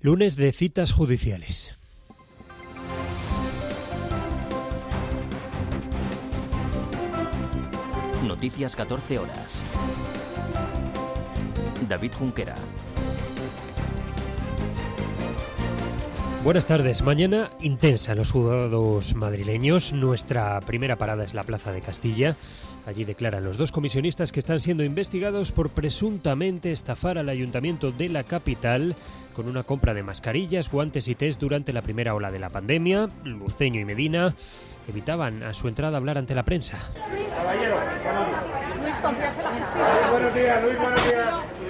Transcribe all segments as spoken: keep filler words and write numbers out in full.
Lunes de citas judiciales. Noticias catorce horas. David Junquera. Buenas tardes. Mañana intensa en los juzgados madrileños. Nuestra primera parada es la Plaza de Castilla. Allí declaran los dos comisionistas que están siendo investigados por presuntamente estafar al ayuntamiento de la capital con una compra de mascarillas, guantes y test durante la primera ola de la pandemia. Luceño y Medina evitaban a su entrada hablar ante la prensa. Caballero, Luis, confíase la gestión. Buenos días, Luis, buenos días.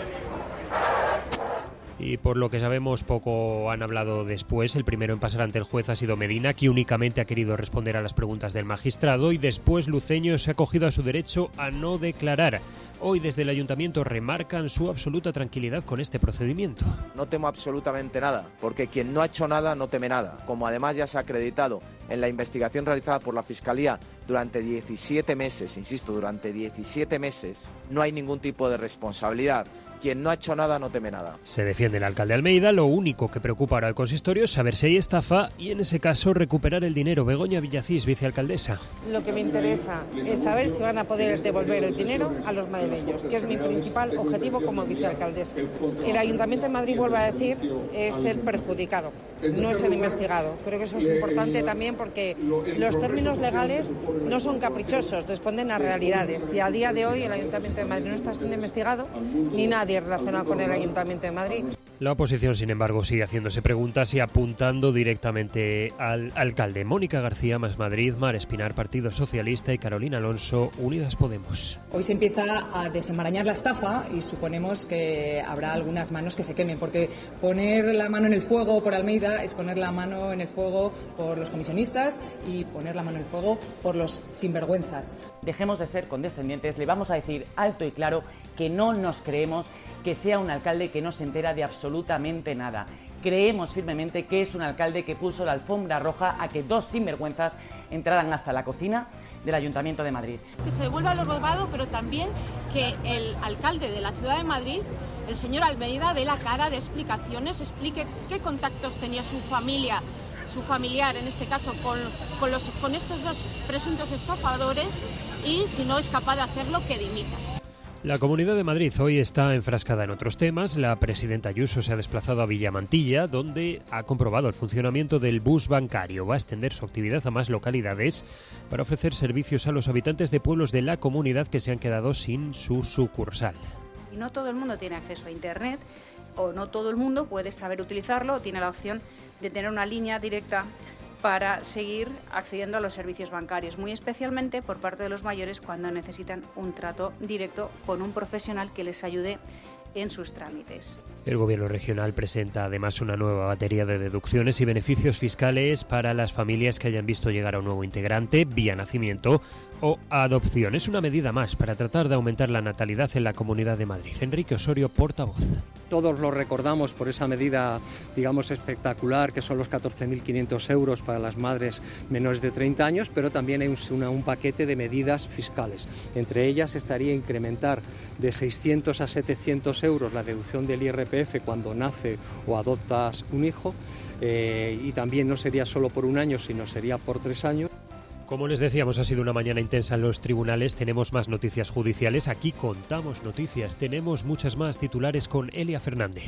Y por lo que sabemos, poco han hablado después. El primero en pasar ante el juez ha sido Medina, que únicamente ha querido responder a las preguntas del magistrado, y después Luceño se ha acogido a su derecho a no declarar. Hoy desde el ayuntamiento remarcan su absoluta tranquilidad con este procedimiento. No temo absolutamente nada, porque quien no ha hecho nada no teme nada. Como además ya se ha acreditado en la investigación realizada por la Fiscalía durante diecisiete meses, insisto, durante diecisiete meses, no hay ningún tipo de responsabilidad. Quien no ha hecho nada no teme nada. Se defiende el alcalde Almeida. Lo único que preocupa ahora al consistorio es saber si hay estafa y, en ese caso, recuperar el dinero. Begoña Villacís, vicealcaldesa. Lo que me interesa es saber si van a poder devolver el dinero a los madrileños, que es mi principal objetivo como vicealcaldesa. El Ayuntamiento de Madrid, vuelvo a decir, es el perjudicado, no es el investigado. Creo que eso es importante también porque los términos legales no son caprichosos, responden a realidades. Y a día de hoy el Ayuntamiento de Madrid no está siendo investigado, ni nadie relacionado con el Ayuntamiento de Madrid. La oposición, sin embargo, sigue haciéndose preguntas y apuntando directamente al alcalde. Mónica García, Más Madrid, Mar Espinar, Partido Socialista, y Carolina Alonso, Unidas Podemos. Hoy se empieza a desenmarañar la estafa y suponemos que habrá algunas manos que se quemen, porque poner la mano en el fuego por Almeida es poner la mano en el fuego por los comisionistas y poner la mano en el fuego por los sinvergüenzas. Dejemos de ser condescendientes, le vamos a decir alto y claro que no nos creemos que sea un alcalde que no se entera de absolutamente nada. Creemos firmemente que es un alcalde que puso la alfombra roja a que dos sinvergüenzas entraran hasta la cocina del Ayuntamiento de Madrid. Que se devuelva lo robado, pero también que el alcalde de la Ciudad de Madrid, el señor Almeida, dé la cara de explicaciones, explique qué contactos tenía su familia, su familiar en este caso, con, con, los, con estos dos presuntos estafadores, y si no es capaz de hacerlo, que dimita. La Comunidad de Madrid hoy está enfrascada en otros temas. La presidenta Ayuso se ha desplazado a Villamantilla, donde ha comprobado el funcionamiento del bus bancario. Va a extender su actividad a más localidades para ofrecer servicios a los habitantes de pueblos de la comunidad que se han quedado sin su sucursal. Y no todo el mundo tiene acceso a Internet, o no todo el mundo puede saber utilizarlo, o tiene la opción de tener una línea directa para seguir accediendo a los servicios bancarios, muy especialmente por parte de los mayores cuando necesitan un trato directo con un profesional que les ayude en sus trámites. El Gobierno regional presenta además una nueva batería de deducciones y beneficios fiscales para las familias que hayan visto llegar a un nuevo integrante vía nacimiento o adopción. Es una medida más para tratar de aumentar la natalidad en la Comunidad de Madrid. Enrique Osorio, portavoz. Todos lo recordamos por esa medida, digamos, espectacular, que son los catorce mil quinientos euros para las madres menores de treinta años, pero también hay un, una, un paquete de medidas fiscales. Entre ellas estaría incrementar de seiscientos a setecientos euros la deducción del I R P F cuando nace o adoptas un hijo, eh, y también no sería solo por un año, sino sería por tres años. Como les decíamos, ha sido una mañana intensa en los tribunales. Tenemos más noticias judiciales. Aquí contamos noticias. Tenemos muchas más. Titulares con Elia Fernández.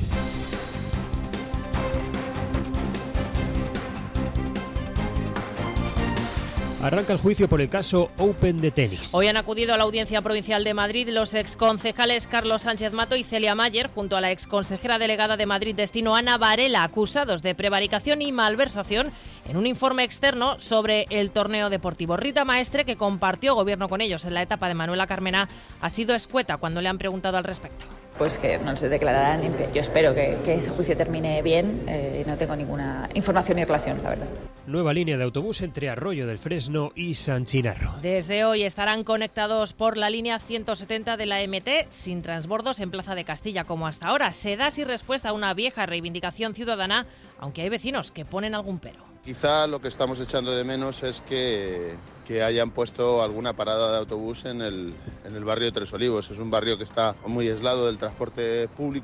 Arranca el juicio por el caso Open de tenis. Hoy han acudido a la Audiencia Provincial de Madrid los exconcejales Carlos Sánchez Mato y Celia Mayer, junto a la exconsejera delegada de Madrid Destino Ana Varela, acusados de prevaricación y malversación en un informe externo sobre el torneo deportivo. Rita Maestre, que compartió gobierno con ellos en la etapa de Manuela Carmena, ha sido escueta cuando le han preguntado al respecto. Pues que no se declararán. Yo espero que, que ese juicio termine bien. Eh, no tengo ninguna información ni relación, la verdad. Nueva línea de autobús entre Arroyo del Fresno y San Chinarro. Desde hoy estarán conectados por la línea ciento setenta de la M T, sin transbordos en Plaza de Castilla como hasta ahora. Se da así respuesta a una vieja reivindicación ciudadana, aunque hay vecinos que ponen algún pero. Quizá lo que estamos echando de menos es que, que hayan puesto alguna parada de autobús en el, en el barrio de Tres Olivos. Es un barrio que está muy aislado del transporte público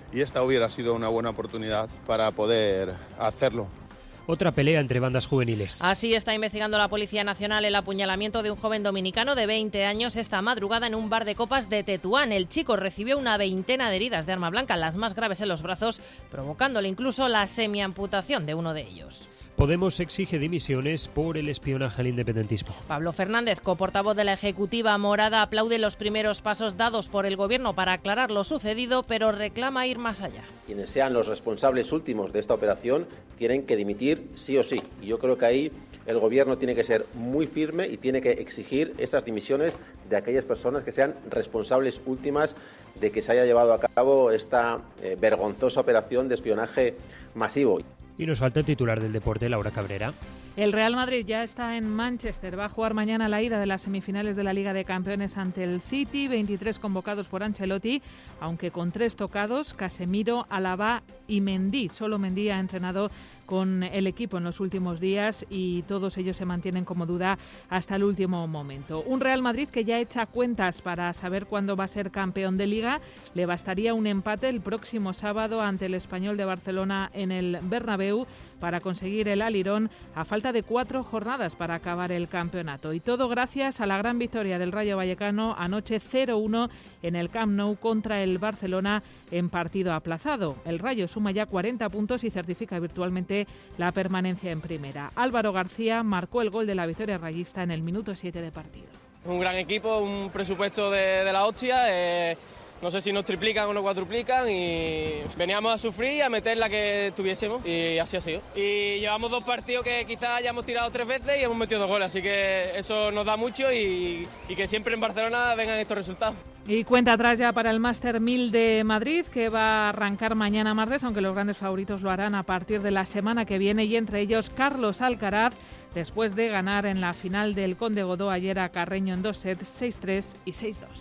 y esta hubiera sido una buena oportunidad para poder hacerlo. Otra pelea entre bandas juveniles. Así está investigando la Policía Nacional el apuñalamiento de un joven dominicano de veinte años esta madrugada en un bar de copas de Tetuán. El chico recibió una veintena de heridas de arma blanca, las más graves en los brazos, provocándole incluso la semiamputación de uno de ellos. Podemos exige dimisiones por el espionaje al independentismo. Pablo Fernández, coportavoz de la Ejecutiva Morada, aplaude los primeros pasos dados por el Gobierno para aclarar lo sucedido, pero reclama ir más allá. Quienes sean los responsables últimos de esta operación tienen que dimitir sí o sí. Y yo creo que ahí el Gobierno tiene que ser muy firme y tiene que exigir esas dimisiones de aquellas personas que sean responsables últimas de que se haya llevado a cabo esta eh, vergonzosa operación de espionaje masivo. Y nos falta el titular del deporte, Laura Cabrera. El Real Madrid ya está en Manchester. Va a jugar mañana la ida de las semifinales de la Liga de Campeones ante el City. veintitrés convocados por Ancelotti, aunque con tres tocados: Casemiro, Alaba y Mendy. Solo Mendy ha entrenado con el equipo en los últimos días y todos ellos se mantienen como duda hasta el último momento. Un Real Madrid que ya echa cuentas para saber cuándo va a ser campeón de Liga. Le bastaría un empate el próximo sábado ante el Español de Barcelona en el Bernabéu para conseguir el alirón, a falta de cuatro jornadas para acabar el campeonato. Y todo gracias a la gran victoria del Rayo Vallecano anoche cero uno en el Camp Nou contra el Barcelona en partido aplazado. El Rayo suma ya cuarenta puntos y certifica virtualmente la permanencia en primera. Álvaro García marcó el gol de la victoria rayista en el minuto siete de partido. Un gran equipo, un presupuesto de, de la hostia. Eh... No sé si nos triplican o nos cuadruplican y veníamos a sufrir y a meter la que tuviésemos y así ha sido. Y llevamos dos partidos que quizás hayamos tirado tres veces y hemos metido dos goles, así que eso nos da mucho y, y que siempre en Barcelona vengan estos resultados. Y cuenta atrás ya para el Máster mil de Madrid, que va a arrancar mañana martes, aunque los grandes favoritos lo harán a partir de la semana que viene, y entre ellos Carlos Alcaraz, después de ganar en la final del Conde Godó ayer a Carreño en dos sets, seis tres y seis dos.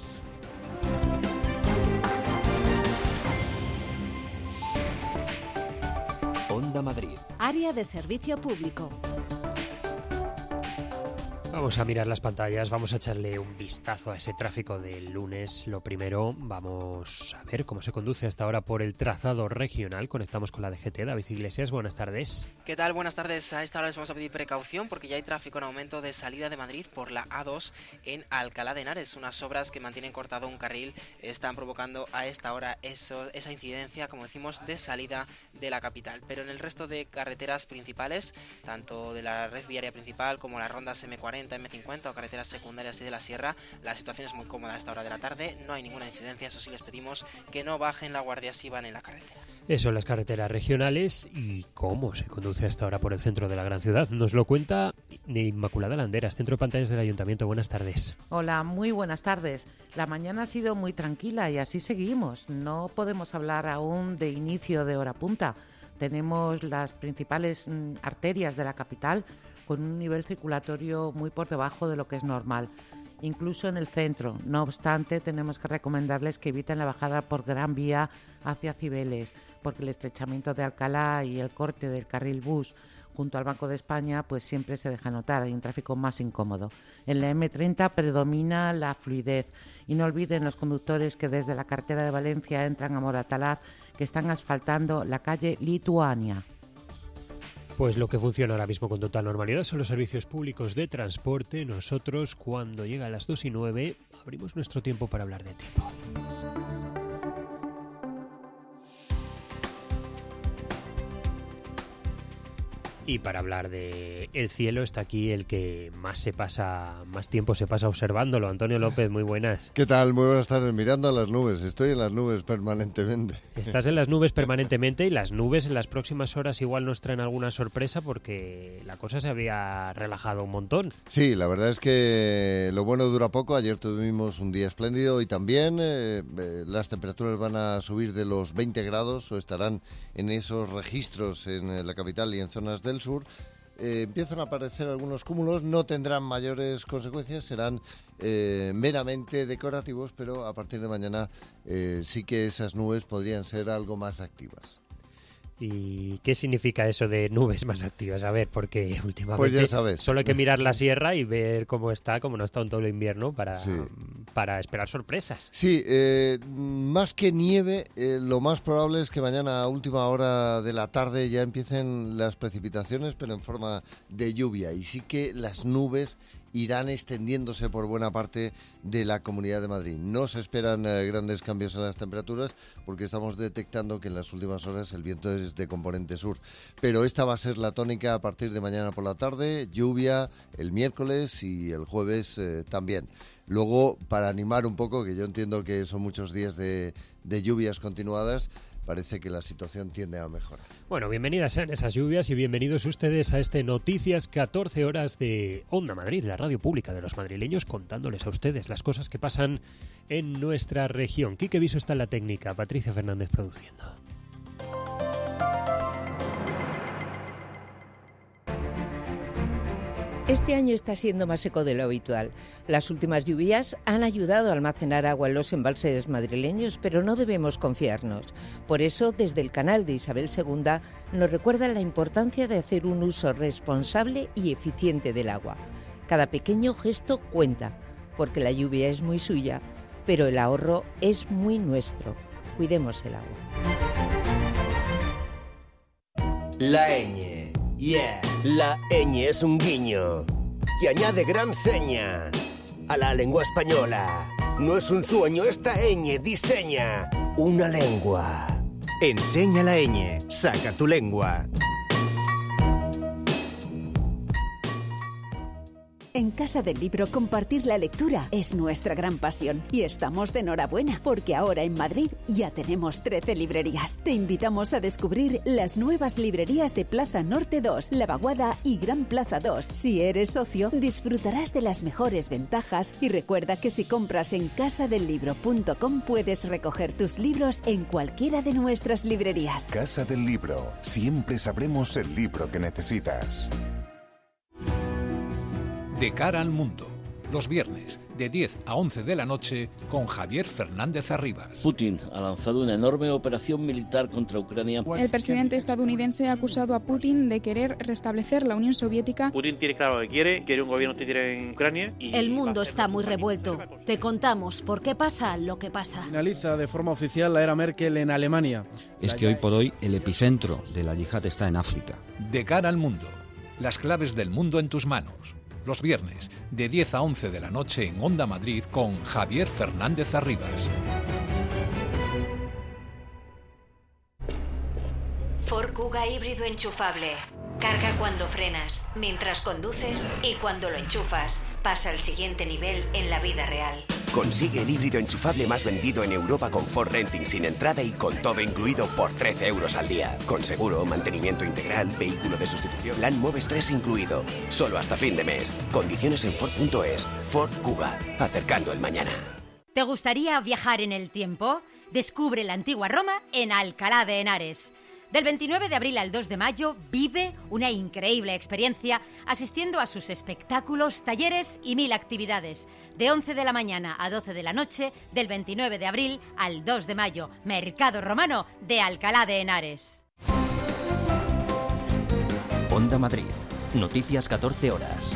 Onda Madrid. Área de servicio público. Vamos a mirar las pantallas, vamos a echarle un vistazo a ese tráfico del lunes. Lo primero, vamos a ver cómo se conduce hasta ahora por el trazado regional. Conectamos con la D G T. David Iglesias, buenas tardes. ¿Qué tal? Buenas tardes. A esta hora les vamos a pedir precaución porque ya hay tráfico en aumento de salida de Madrid por la A dos en Alcalá de Henares. Unas obras que mantienen cortado un carril están provocando a esta hora eso, esa incidencia, como decimos, de salida de la capital. Pero en el resto de carreteras principales, tanto de la red viaria principal como las rondas eme cuarenta, eme cincuenta o carreteras secundarias y de la sierra, la situación es muy cómoda a esta hora de la tarde. No hay ninguna incidencia, eso sí les pedimos que no bajen la guardia si van en la carretera. Eso, las carreteras regionales. ¿Y cómo se conduce hasta ahora por el centro de la gran ciudad? Nos lo cuenta Inmaculada Landeras, Centro de Pantallas del Ayuntamiento. Buenas tardes. Hola, muy buenas tardes. La mañana ha sido muy tranquila y así seguimos. No podemos hablar aún de inicio de hora punta. Tenemos las principales mm, arterias de la capital con un nivel circulatorio muy por debajo de lo que es normal, incluso en el centro. No obstante, tenemos que recomendarles que eviten la bajada por Gran Vía hacia Cibeles, porque el estrechamiento de Alcalá y el corte del carril bus junto al Banco de España pues siempre se deja notar, hay un tráfico más incómodo. En la eme treinta predomina la fluidez y no olviden los conductores que desde la carretera de Valencia entran a Moratalaz que están asfaltando la calle Lituania. Pues lo que funciona ahora mismo con total normalidad son los servicios públicos de transporte. Nosotros, cuando llega a las dos y nueve, abrimos nuestro tiempo para hablar de tiempo. Y para hablar de el cielo está aquí el que más se pasa, más tiempo se pasa observándolo. Antonio López, muy buenas. ¿Qué tal? Muy buenas tardes. Mirando a las nubes. Estoy en las nubes permanentemente. Estás en las nubes permanentemente y las nubes en las próximas horas igual nos traen alguna sorpresa porque la cosa se había relajado un montón. Sí, la verdad es que lo bueno dura poco. Ayer tuvimos un día espléndido y también eh, eh, las temperaturas van a subir de los veinte grados o estarán en esos registros en la capital y en zonas del sur. Eh, empiezan a aparecer algunos cúmulos, no tendrán mayores consecuencias, serán eh, meramente decorativos, pero a partir de mañana eh, sí que esas nubes podrían ser algo más activas. ¿Y qué significa eso de nubes más activas? A ver, porque últimamente pues ya sabes. Solo hay que mirar la sierra y ver cómo está, cómo no está en todo el invierno para, sí. para esperar sorpresas. Sí, eh, más que nieve, eh, lo más probable es que mañana a última hora de la tarde ya empiecen las precipitaciones, pero en forma de lluvia. Y sí que las nubes irán extendiéndose por buena parte de la Comunidad de Madrid. No se esperan eh, grandes cambios en las temperaturas porque estamos detectando que en las últimas horas el viento es de componente sur. Pero esta va a ser la tónica a partir de mañana por la tarde, lluvia el miércoles y el jueves eh, también. Luego, para animar un poco, que yo entiendo que son muchos días de, de lluvias continuadas, parece que la situación tiende a mejorar. Bueno, bienvenidas sean esas lluvias y bienvenidos ustedes a este Noticias catorce horas de Onda Madrid, la radio pública de los madrileños, contándoles a ustedes las cosas que pasan en nuestra región. Quique Viso está en la técnica, Patricia Fernández produciendo. Este año está siendo más seco de lo habitual. Las últimas lluvias han ayudado a almacenar agua en los embalses madrileños, pero no debemos confiarnos. Por eso, desde el canal de Isabel segunda, nos recuerdan la importancia de hacer un uso responsable y eficiente del agua. Cada pequeño gesto cuenta, porque la lluvia es muy suya, pero el ahorro es muy nuestro. Cuidemos el agua. La ñ. Yeah. La ñ es un guiño que añade gran seña a la lengua española. No es un sueño, esta ñ diseña una lengua. Enseña la ñ, saca tu lengua. En Casa del Libro, compartir la lectura es nuestra gran pasión y estamos de enhorabuena porque ahora en Madrid ya tenemos trece librerías. Te invitamos a descubrir las nuevas librerías de Plaza Norte dos, La Vaguada y Gran Plaza dos. Si eres socio, disfrutarás de las mejores ventajas y recuerda que si compras en casa del libro punto com puedes recoger tus libros en cualquiera de nuestras librerías. Casa del Libro, siempre sabremos el libro que necesitas. De cara al mundo, los viernes de diez a once de la noche con Javier Fernández Arribas. Putin ha lanzado una enorme operación militar contra Ucrania. El presidente estadounidense ha acusado a Putin de querer restablecer la Unión Soviética. Putin tiene claro lo que quiere, quiere un gobierno que tire en Ucrania. Y el mundo está muy revuelto. Te contamos por qué pasa lo que pasa. Finaliza de forma oficial la era Merkel en Alemania. Es que hoy por hoy el epicentro de la yihad está en África. De cara al mundo, las claves del mundo en tus manos. Los viernes, de diez a once de la noche en Onda Madrid con Javier Fernández Arribas. Ford Kuga híbrido enchufable. Carga cuando frenas, mientras conduces y cuando lo enchufas. Pasa al siguiente nivel en la vida real. Consigue el híbrido enchufable más vendido en Europa con Ford Renting sin entrada y con todo incluido por trece euros al día. Con seguro, mantenimiento integral, vehículo de sustitución, plan Moves tres incluido. Solo hasta fin de mes. Condiciones en Ford punto es. Ford Kuga, acercando el mañana. ¿Te gustaría viajar en el tiempo? Descubre la antigua Roma en Alcalá de Henares. Del veintinueve de abril al dos de mayo vive una increíble experiencia asistiendo a sus espectáculos, talleres y mil actividades. De once de la mañana a doce de la noche, del veintinueve de abril al dos de mayo, Mercado Romano de Alcalá de Henares. Onda Madrid, Noticias catorce horas.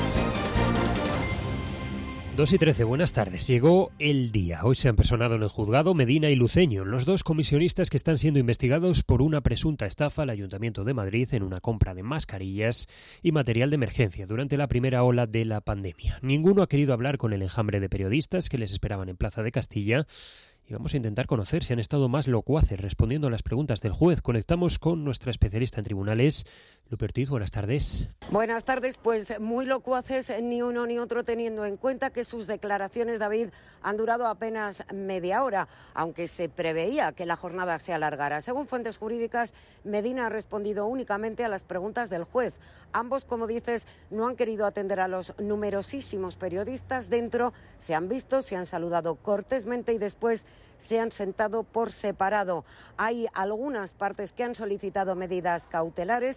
dos y trece, buenas tardes. Llegó el día. Hoy se han personado en el juzgado Medina y Luceño, los dos comisionistas que están siendo investigados por una presunta estafa al Ayuntamiento de Madrid en una compra de mascarillas y material de emergencia durante la primera ola de la pandemia. Ninguno ha querido hablar con el enjambre de periodistas que les esperaban en Plaza de Castilla. Y vamos a intentar conocer si han estado más locuaces respondiendo a las preguntas del juez. Conectamos con nuestra especialista en tribunales, Lupe Ortiz. Buenas tardes. Buenas tardes. Pues muy locuaces ni uno ni otro, teniendo en cuenta que sus declaraciones, David, han durado apenas media hora, aunque se preveía que la jornada se alargara. Según fuentes jurídicas, Medina ha respondido únicamente a las preguntas del juez. Ambos, como dices, no han querido atender a los numerosísimos periodistas dentro, se han visto, se han saludado cortésmente y después se han sentado por separado. Hay algunas partes que han solicitado medidas cautelares. Se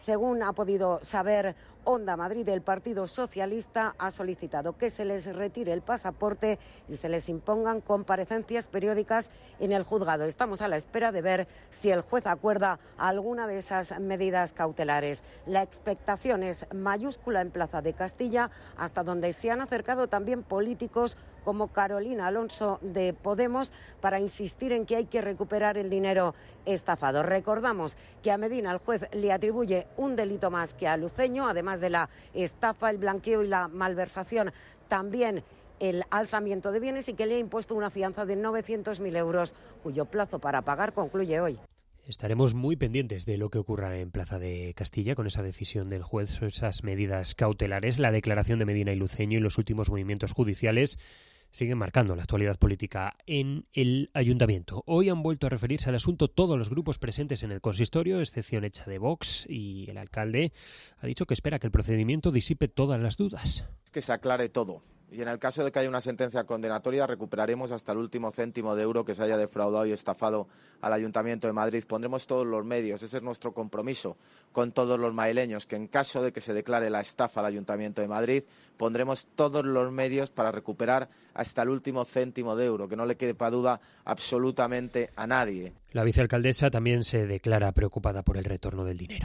Según ha podido saber Onda Madrid, el Partido Socialista ha solicitado que se les retire el pasaporte y se les impongan comparecencias periódicas en el juzgado. Estamos a la espera de ver si el juez acuerda alguna de esas medidas cautelares. La expectación es mayúscula en Plaza de Castilla, hasta donde se han acercado también políticos como Carolina Alonso de Podemos para insistir en que hay que recuperar el dinero estafado. Recordamos que a Medina el juez le atribuye un delito más que a Luceño, además de la estafa, el blanqueo y la malversación, también el alzamiento de bienes, y que le ha impuesto una fianza de novecientos mil euros, cuyo plazo para pagar concluye hoy. Estaremos muy pendientes de lo que ocurra en Plaza de Castilla con esa decisión del juez, esas medidas cautelares. La declaración de Medina y Luceño y los últimos movimientos judiciales siguen marcando la actualidad política en el ayuntamiento. Hoy han vuelto a referirse al asunto todos los grupos presentes en el consistorio, excepción hecha de Vox, y el alcalde ha dicho que espera que el procedimiento disipe todas las dudas. Que se aclare todo. Y en el caso de que haya una sentencia condenatoria, recuperaremos hasta el último céntimo de euro que se haya defraudado y estafado al Ayuntamiento de Madrid. Pondremos todos los medios, ese es nuestro compromiso con todos los madrileños, que en caso de que se declare la estafa al Ayuntamiento de Madrid, pondremos todos los medios para recuperar hasta el último céntimo de euro, que no le quepa duda absolutamente a nadie. La vicealcaldesa también se declara preocupada por el retorno del dinero.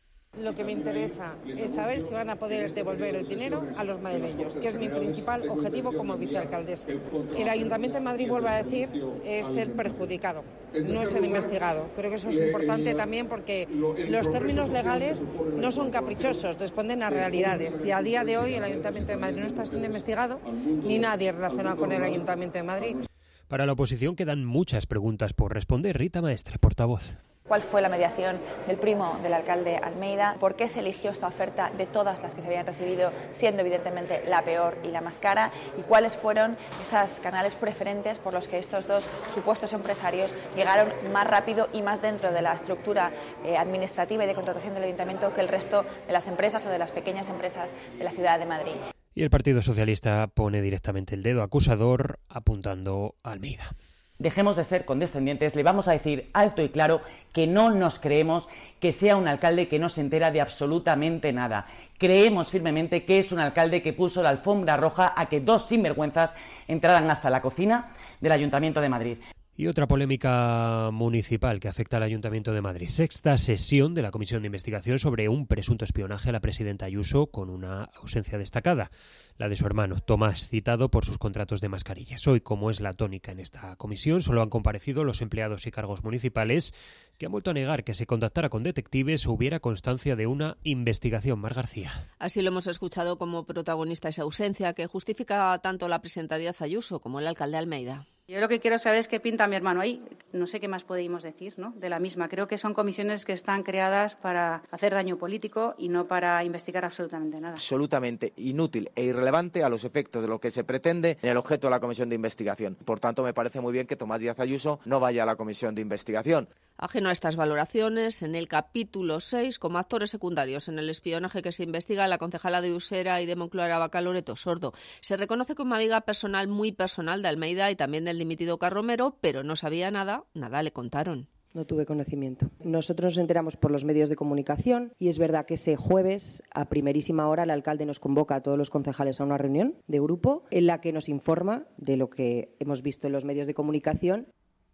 Lo que me interesa es saber si van a poder devolver el dinero a los madrileños, que es mi principal objetivo como vicealcaldesa. El Ayuntamiento de Madrid, vuelvo a decir, es el perjudicado, no es el investigado. Creo que eso es importante también porque los términos legales no son caprichosos, responden a realidades. Y a día de hoy el Ayuntamiento de Madrid no está siendo investigado, ni nadie relacionado con el Ayuntamiento de Madrid. Para la oposición quedan muchas preguntas por responder. Rita Maestre, portavoz. ¿Cuál fue la mediación del primo del alcalde Almeida? ¿Por qué se eligió esta oferta de todas las que se habían recibido, siendo evidentemente la peor y la más cara? ¿Y cuáles fueron esos canales preferentes por los que estos dos supuestos empresarios llegaron más rápido y más dentro de la estructura eh, administrativa y de contratación del ayuntamiento que el resto de las empresas o de las pequeñas empresas de la ciudad de Madrid? Y el Partido Socialista pone directamente el dedo acusador apuntando a Almeida. Dejemos de ser condescendientes, le vamos a decir alto y claro que no nos creemos que sea un alcalde que no se entera de absolutamente nada. Creemos firmemente que es un alcalde que puso la alfombra roja a que dos sinvergüenzas entraran hasta la cocina del Ayuntamiento de Madrid. Y otra polémica municipal que afecta al Ayuntamiento de Madrid. Sexta sesión de la Comisión de Investigación sobre un presunto espionaje a la presidenta Ayuso, con una ausencia destacada, la de su hermano Tomás, citado por sus contratos de mascarillas. Hoy, como es la tónica en esta comisión, solo han comparecido los empleados y cargos municipales, que han vuelto a negar que se contactara con detectives o hubiera constancia de una investigación. Mar García. Así lo hemos escuchado como protagonista esa ausencia, que justifica tanto la presidenta Díaz Ayuso como el alcalde Almeida. Yo lo que quiero saber es qué pinta mi hermano ahí. No sé qué más podemos decir, ¿no?, de la misma. Creo que son comisiones que están creadas para hacer daño político y no para investigar absolutamente nada. Absolutamente inútil e irrelevante a los efectos de lo que se pretende en el objeto de la comisión de investigación. Por tanto, me parece muy bien que Tomás Díaz Ayuso no vaya a la comisión de investigación. Ajeno a estas valoraciones, en el capítulo seis, como actores secundarios en el espionaje que se investiga, la concejala de Usera y de Moncloa Aravaca, Loreto Sordo, se reconoce como amiga personal, muy personal, de Almeida y también del dimitido Carromero, pero no sabía nada, nada le contaron. No tuve conocimiento. Nosotros nos enteramos por los medios de comunicación y es verdad que ese jueves, a primerísima hora, el alcalde nos convoca a todos los concejales a una reunión de grupo en la que nos informa de lo que hemos visto en los medios de comunicación.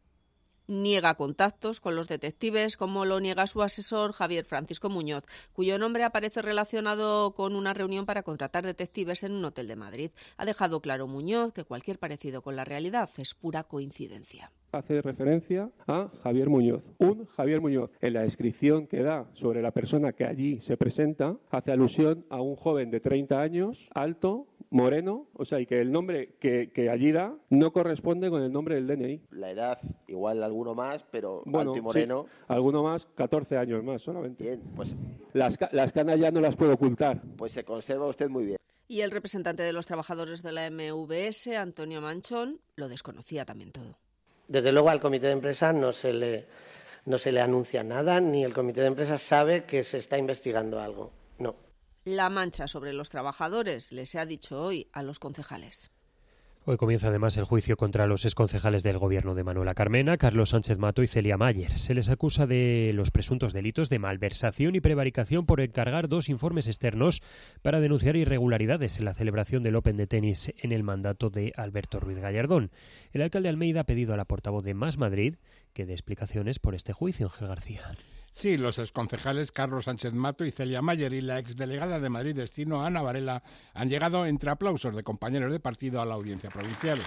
Niega contactos con los detectives, como lo niega su asesor Javier Francisco Muñoz, cuyo nombre aparece relacionado con una reunión para contratar detectives en un hotel de Madrid. Ha dejado claro Muñoz que cualquier parecido con la realidad es pura coincidencia. Hace referencia a Javier Muñoz. Un Javier Muñoz, en la descripción que da sobre la persona que allí se presenta, hace alusión a un joven de treinta años, alto, moreno, o sea, y que el nombre que, que allí da no corresponde con el nombre del D N I. La edad, igual alguno más, pero bueno, alto y moreno. Sí, alguno más, catorce años más solamente. Bien, pues... Las, las canas ya no las puedo ocultar. Pues se conserva usted muy bien. Y el representante de los trabajadores de la M V S, Antonio Manchón, lo desconocía también todo. Desde luego al comité de empresa no se le, no se le anuncia nada, ni el comité de empresa sabe que se está investigando algo. No. La mancha sobre los trabajadores les ha dicho hoy a los concejales. Hoy comienza además el juicio contra los exconcejales del gobierno de Manuela Carmena, Carlos Sánchez Mato y Celia Mayer. Se les acusa de los presuntos delitos de malversación y prevaricación por encargar dos informes externos para denunciar irregularidades en la celebración del Open de tenis en el mandato de Alberto Ruiz Gallardón. El alcalde de Almeida ha pedido a la portavoz de Más Madrid que dé explicaciones por este juicio, Ángel García. Sí, los exconcejales Carlos Sánchez Mato y Celia Mayer y la exdelegada de Madrid Destino, Ana Varela, han llegado entre aplausos de compañeros de partido a la audiencia provincial.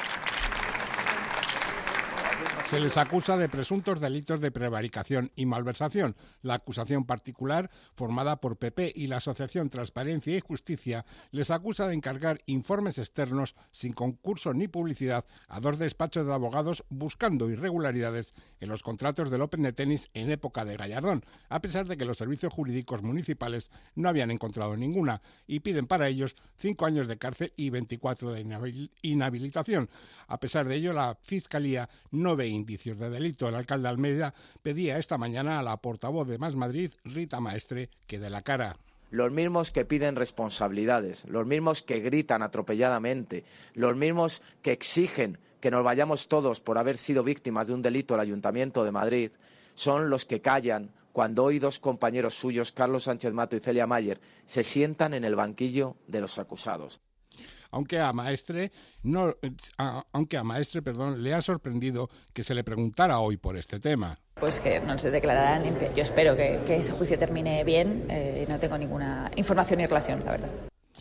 Se les acusa de presuntos delitos de prevaricación y malversación. La acusación particular, formada por P P y la Asociación Transparencia y Justicia, les acusa de encargar informes externos sin concurso ni publicidad a dos despachos de abogados buscando irregularidades en los contratos del Open de tenis en época de Gallardón, a pesar de que los servicios jurídicos municipales no habían encontrado ninguna, y piden para ellos cinco años de cárcel y veinticuatro de inabil- inhabilitación. A pesar de ello, la Fiscalía no ve indicios de delito. El alcalde de Almeida pedía esta mañana a la portavoz de Más Madrid, Rita Maestre, que dé la cara. Los mismos que piden responsabilidades, los mismos que gritan atropelladamente, los mismos que exigen que nos vayamos todos por haber sido víctimas de un delito al Ayuntamiento de Madrid, son los que callan cuando hoy dos compañeros suyos, Carlos Sánchez Mato y Celia Mayer, se sientan en el banquillo de los acusados. Aunque a Maestre, no, a, aunque a Maestre perdón, le ha sorprendido que se le preguntara hoy por este tema. Pues que no se declararán. Yo espero que, que ese juicio termine bien. Eh, no tengo ninguna información ni relación, la verdad.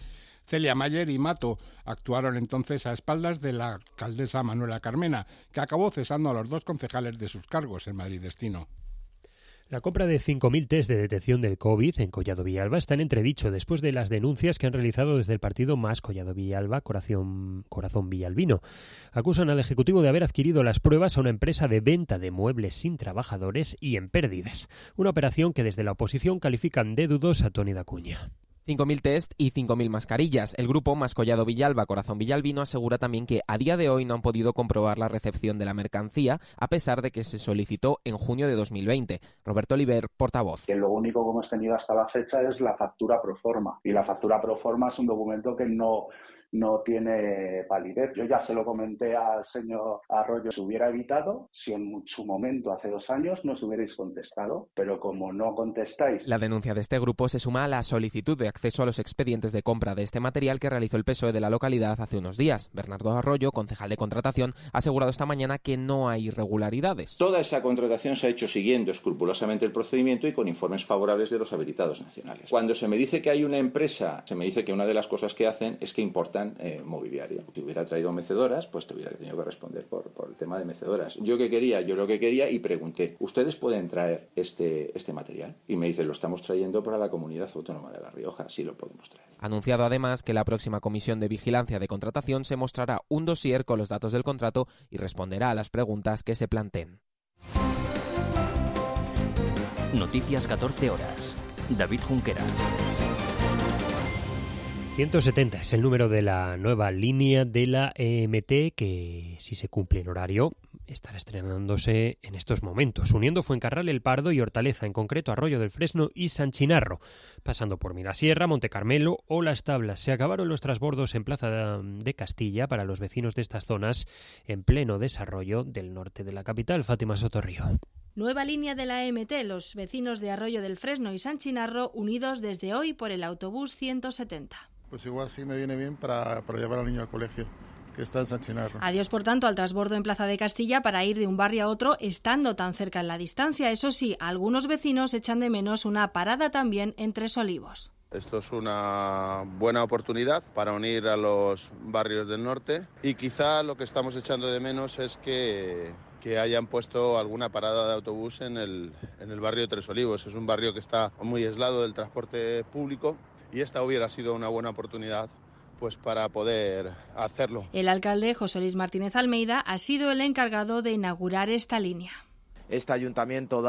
Celia Mayer y Mato actuaron entonces a espaldas de la alcaldesa Manuela Carmena, que acabó cesando a los dos concejales de sus cargos en Madrid Destino. La compra de cinco mil test de detección del COVID en Collado Villalba está en entredicho después de las denuncias que han realizado desde el partido Más Collado Villalba, Corazón, Corazón Villalbino. Acusan al Ejecutivo de haber adquirido las pruebas a una empresa de venta de muebles sin trabajadores y en pérdidas. Una operación que desde la oposición califican de dudosa. Toni Dacuña. cinco mil test y cinco mil mascarillas. El grupo Más Collado Villalba, Corazón Villalbino asegura también que a día de hoy no han podido comprobar la recepción de la mercancía, a pesar de que se solicitó en junio de dos mil veinte. Roberto Oliver, portavoz. Que lo único que hemos tenido hasta la fecha es la factura pro forma. Y la factura pro forma es un documento que no... no tiene validez. Yo ya se lo comenté al señor Arroyo, se hubiera evitado si en su momento, hace dos años, nos hubierais contestado, pero como no contestáis... La denuncia de este grupo se suma a la solicitud de acceso a los expedientes de compra de este material que realizó el P S O E de la localidad hace unos días. Bernardo Arroyo, concejal de contratación, ha asegurado esta mañana que no hay irregularidades. Toda esa contratación se ha hecho siguiendo escrupulosamente el procedimiento y con informes favorables de los habilitados nacionales. Cuando se me dice que hay una empresa, se me dice que una de las cosas que hacen es que importan Eh, mobiliario. Si hubiera traído mecedoras, pues te hubiera tenido que responder por, por el tema de mecedoras. Yo que quería, yo lo que quería y pregunté, ¿ustedes pueden traer este, este material? Y me dice, lo estamos trayendo para la Comunidad Autónoma de La Rioja, sí lo podemos traer. Ha anunciado además que la próxima Comisión de Vigilancia de Contratación se mostrará un dossier con los datos del contrato y responderá a las preguntas que se planteen. Noticias catorce horas. David Junquera. ciento setenta es el número de la nueva línea de la E M T que, si se cumple en horario, estará estrenándose en estos momentos, uniendo Fuencarral, El Pardo y Hortaleza, en concreto Arroyo del Fresno y San Chinarro, pasando por Mirasierra, Montecarmelo o Las Tablas. Se acabaron los transbordos en Plaza de Castilla para los vecinos de estas zonas en pleno desarrollo del norte de la capital. Fátima Sotorrío. Nueva línea de la E M T, los vecinos de Arroyo del Fresno y San Chinarro unidos desde hoy por el autobús ciento setenta. Pues igual sí me viene bien para, para llevar al niño al colegio, que está en San Chinarro. Adiós, por tanto, al transbordo en Plaza de Castilla para ir de un barrio a otro estando tan cerca en la distancia. Eso sí, algunos vecinos echan de menos una parada también en Tres Olivos. Esto es una buena oportunidad para unir a los barrios del norte y quizá lo que estamos echando de menos es que, que hayan puesto alguna parada de autobús en el, en el barrio de Tres Olivos. Es un barrio que está muy aislado del transporte público y esta hubiera sido una buena oportunidad pues para poder hacerlo. El alcalde José Luis Martínez Almeida ha sido el encargado de inaugurar esta línea. Este ayuntamiento da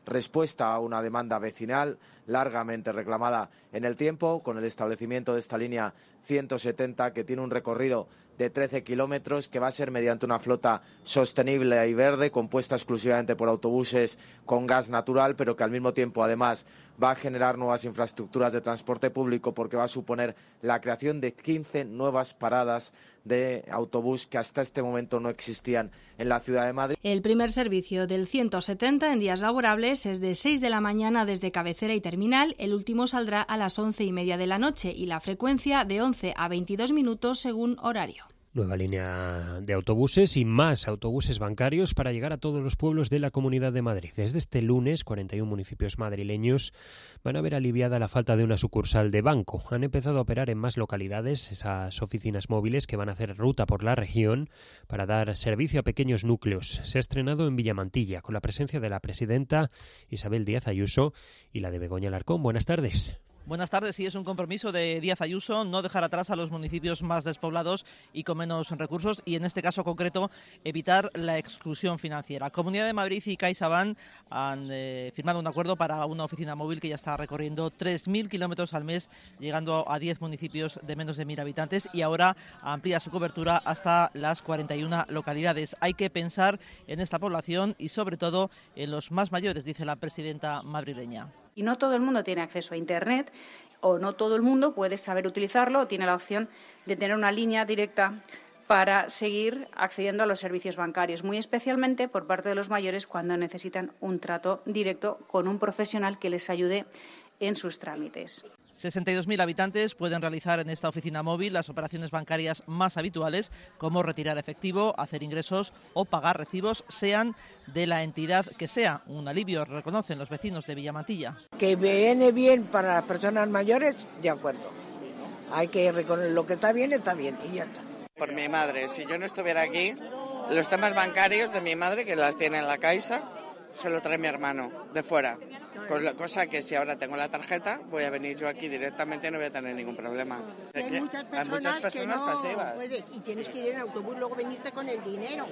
respuesta a una demanda vecinal largamente reclamada en el tiempo, con el establecimiento de esta línea ciento setenta, que tiene un recorrido de trece kilómetros, que va a ser mediante una flota sostenible y verde, compuesta exclusivamente por autobuses con gas natural, pero que al mismo tiempo, además, va a generar nuevas infraestructuras de transporte público, porque va a suponer la creación de quince nuevas paradas de autobús que hasta este momento no existían en la ciudad de Madrid. El primer servicio del ciento setenta en días laborables es de seis de la mañana desde cabecera y terminal, el último saldrá a las once y media de la noche y la frecuencia de once a veintidós minutos según horario. Nueva línea de autobuses y más autobuses bancarios para llegar a todos los pueblos de la Comunidad de Madrid. Desde este lunes, cuarenta y uno municipios madrileños van a ver aliviada la falta de una sucursal de banco. Han empezado a operar en más localidades esas oficinas móviles que van a hacer ruta por la región para dar servicio a pequeños núcleos. Se ha estrenado en Villamantilla con la presencia de la presidenta Isabel Díaz Ayuso y la de Begoña Alarcón. Buenas tardes. Buenas tardes. Sí, es un compromiso de Díaz Ayuso no dejar atrás a los municipios más despoblados y con menos recursos, y en este caso concreto evitar la exclusión financiera. Comunidad de Madrid y CaixaBank han eh, firmado un acuerdo para una oficina móvil que ya está recorriendo tres mil kilómetros al mes, llegando a diez municipios de menos de mil habitantes, y ahora amplía su cobertura hasta las cuarenta y una localidades. Hay que pensar en esta población y sobre todo en los más mayores, dice la presidenta madrileña. Y no todo el mundo tiene acceso a Internet, o no todo el mundo puede saber utilizarlo, o tiene la opción de tener una línea directa para seguir accediendo a los servicios bancarios, muy especialmente por parte de los mayores cuando necesitan un trato directo con un profesional que les ayude en sus trámites. sesenta y dos mil habitantes pueden realizar en esta oficina móvil las operaciones bancarias más habituales, como retirar efectivo, hacer ingresos o pagar recibos, sean de la entidad que sea. Un alivio, reconocen los vecinos de Villamantilla. Que viene bien para las personas mayores, de acuerdo. Hay que reconocer lo que está bien, está bien y ya está. Por mi madre, si yo no estuviera aquí, los temas bancarios de mi madre, que las tiene en la Caixa, se lo trae mi hermano de fuera. Cosa que si ahora tengo la tarjeta, voy a venir yo aquí directamente y no voy a tener ningún problema. Hay muchas personas, Hay muchas personas que no pasivas. Puedes, y tienes que ir en autobús, luego venirte con el dinero.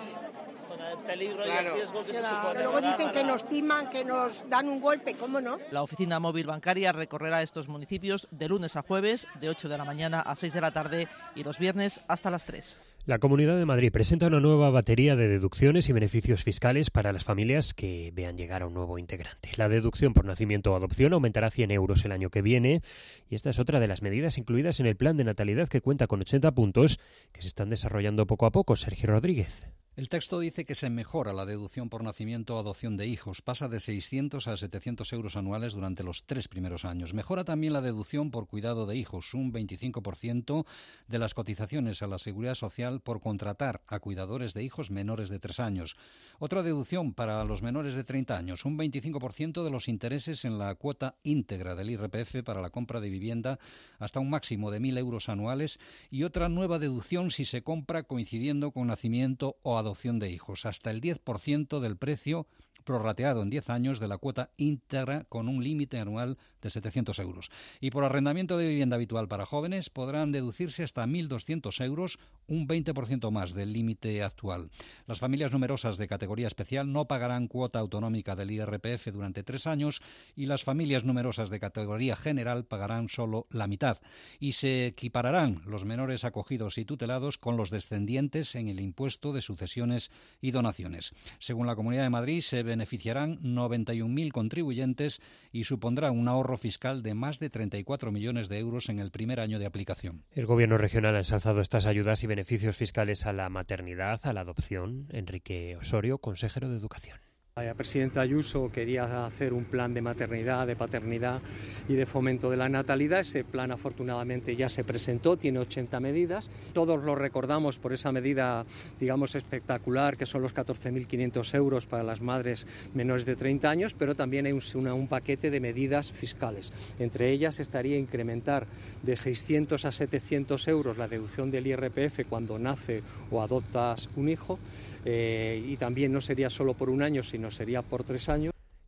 Con el peligro claro. y el riesgo que claro. se supone. Luego dicen que nos timan, que nos dan un golpe, ¿cómo no? La oficina móvil bancaria recorrerá estos municipios de lunes a jueves, de ocho de la mañana a seis de la tarde, y los viernes hasta las tres. La Comunidad de Madrid presenta una nueva batería de deducciones y beneficios fiscales para las familias que vean llegar a un nuevo integrante. La deducción por nacimiento o adopción aumentará a cien euros el año que viene, y esta es otra de las medidas incluidas en el plan de natalidad, que cuenta con ochenta puntos que se están desarrollando poco a poco. Sergio Rodríguez. El texto dice que se mejora la deducción por nacimiento o adopción de hijos, pasa de seiscientos a setecientos euros anuales durante los tres primeros años. Mejora también la deducción por cuidado de hijos, un veinticinco por ciento de las cotizaciones a la Seguridad Social por contratar a cuidadores de hijos menores de tres años. Otra deducción para los menores de treinta años, un veinticinco por ciento de los intereses en la cuota íntegra del I R P F para la compra de vivienda hasta un máximo de mil euros anuales, y otra nueva deducción si se compra coincidiendo con nacimiento o adopción adopción de hijos, hasta el diez por ciento del precio prorrateado en diez años de la cuota íntegra, con un límite anual de setecientos euros. Y por arrendamiento de vivienda habitual para jóvenes podrán deducirse hasta mil doscientos euros, un veinte por ciento más del límite actual. Las familias numerosas de categoría especial no pagarán cuota autonómica del I R P F durante tres años, y las familias numerosas de categoría general pagarán solo la mitad. Y se equipararán los menores acogidos y tutelados con los descendientes en el impuesto de sucesiones y donaciones. Según la Comunidad de Madrid, se beneficiarán noventa y un mil contribuyentes y supondrá un ahorro fiscal de más de treinta y cuatro millones de euros en el primer año de aplicación. El Gobierno regional ha ensalzado estas ayudas y beneficios fiscales a la maternidad, a la adopción. Enrique Osorio, consejero de Educación. La presidenta Ayuso quería hacer un plan de maternidad, de paternidad y de fomento de la natalidad. Ese plan afortunadamente ya se presentó, tiene ochenta medidas. Todos lo recordamos por esa medida, digamos, espectacular, que son los catorce mil quinientos euros para las madres menores de treinta años, pero también hay un, una, un paquete de medidas fiscales. Entre ellas estaría incrementar de seiscientos a setecientos euros la deducción del I R P F cuando nace o adoptas un hijo. Eh, y también no sería solo por un año, sino sería por tres años.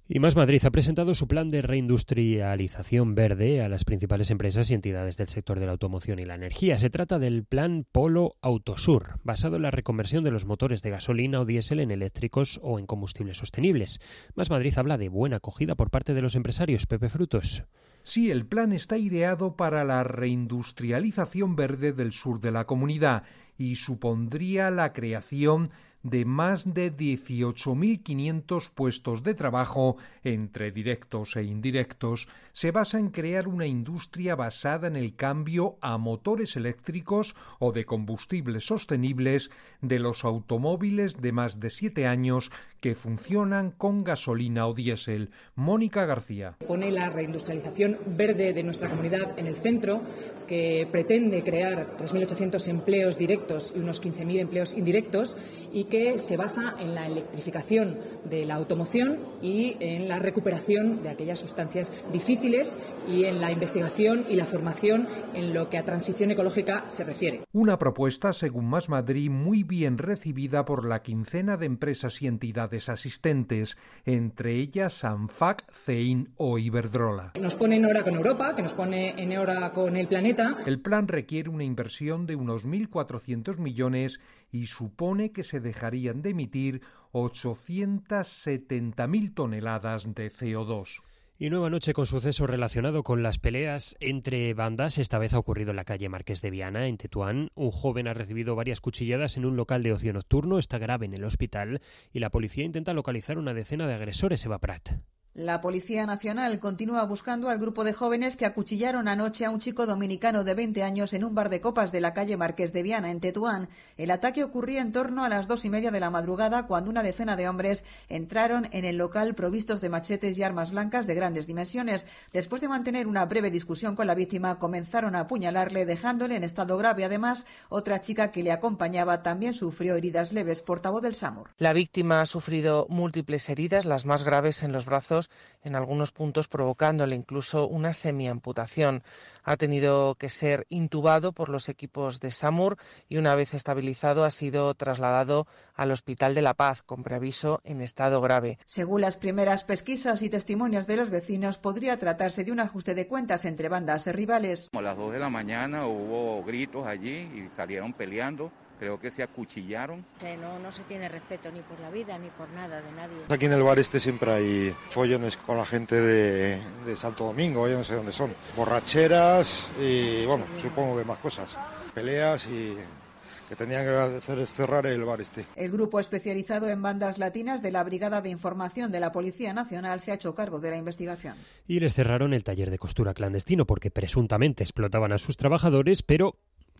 Y Más Madrid ha presentado su plan de reindustrialización verde a las principales empresas y entidades del sector de la automoción y la energía. Se trata del plan Polo Autosur, basado en la reconversión de los motores de gasolina o diésel en eléctricos o en combustibles sostenibles. Más Madrid habla de buena acogida por parte de los empresarios. Pepe Frutos. Sí, el plan está ideado para la reindustrialización verde del sur de la comunidad y supondría la creación de más de dieciocho mil quinientos puestos de trabajo entre directos e indirectos. Se basa en crear una industria basada en el cambio a motores eléctricos o de combustibles sostenibles de los automóviles de más de siete años que funcionan con gasolina o diésel. Mónica García. Pone la reindustrialización verde de nuestra comunidad en el centro, que pretende crear tres mil ochocientos empleos directos y unos quince mil empleos indirectos, y que se basa en la electrificación de la automoción y en la recuperación de aquellas sustancias difíciles y en la investigación y la formación en lo que a transición ecológica se refiere. Una propuesta, según Más Madrid, muy bien recibida por la quincena de empresas y entidades asistentes, entre ellas ANFAC, CEIN o Iberdrola. Nos pone en hora con Europa, que nos pone en hora con el planeta. El plan requiere una inversión de unos mil cuatrocientos millones y supone que se dejarían de emitir ochocientas setenta mil toneladas de C O dos. Y nueva noche con suceso relacionado con las peleas entre bandas. Esta vez ha ocurrido en la calle Marqués de Viana, en Tetuán. Un joven ha recibido varias cuchilladas en un local de ocio nocturno, está grave en el hospital y la policía intenta localizar una decena de agresores. Eva Prat. La Policía Nacional continúa buscando al grupo de jóvenes que acuchillaron anoche a un chico dominicano de veinte años en un bar de copas de la calle Marqués de Viana, en Tetuán. El ataque ocurría en torno a las dos y media de la madrugada, cuando una decena de hombres entraron en el local provistos de machetes y armas blancas de grandes dimensiones. Después de mantener una breve discusión con la víctima, comenzaron a apuñalarle, dejándole en estado grave. Además, otra chica que le acompañaba también sufrió heridas leves. Portavoz del SAMUR. La víctima ha sufrido múltiples heridas, las más graves en los brazos, en algunos puntos provocándole incluso una semiamputación. Ha tenido que ser intubado por los equipos de SAMUR y una vez estabilizado ha sido trasladado al Hospital de La Paz con preaviso en estado grave. Según las primeras pesquisas y testimonios de los vecinos, podría tratarse de un ajuste de cuentas entre bandas rivales. A las dos de la mañana hubo gritos allí y salieron peleando. Creo que se acuchillaron. No, no se tiene respeto ni por la vida ni por nada de nadie. Aquí en el bar este siempre hay follones con la gente de, de Santo Domingo, yo no sé dónde son. Borracheras y, bueno, supongo que más cosas. Peleas y que tenían que hacer es cerrar el bar este. El grupo especializado en bandas latinas de la Brigada de Información de la Policía Nacional se ha hecho cargo de la investigación. Y les cerraron el taller de costura clandestino porque presuntamente explotaban a sus trabajadores, pero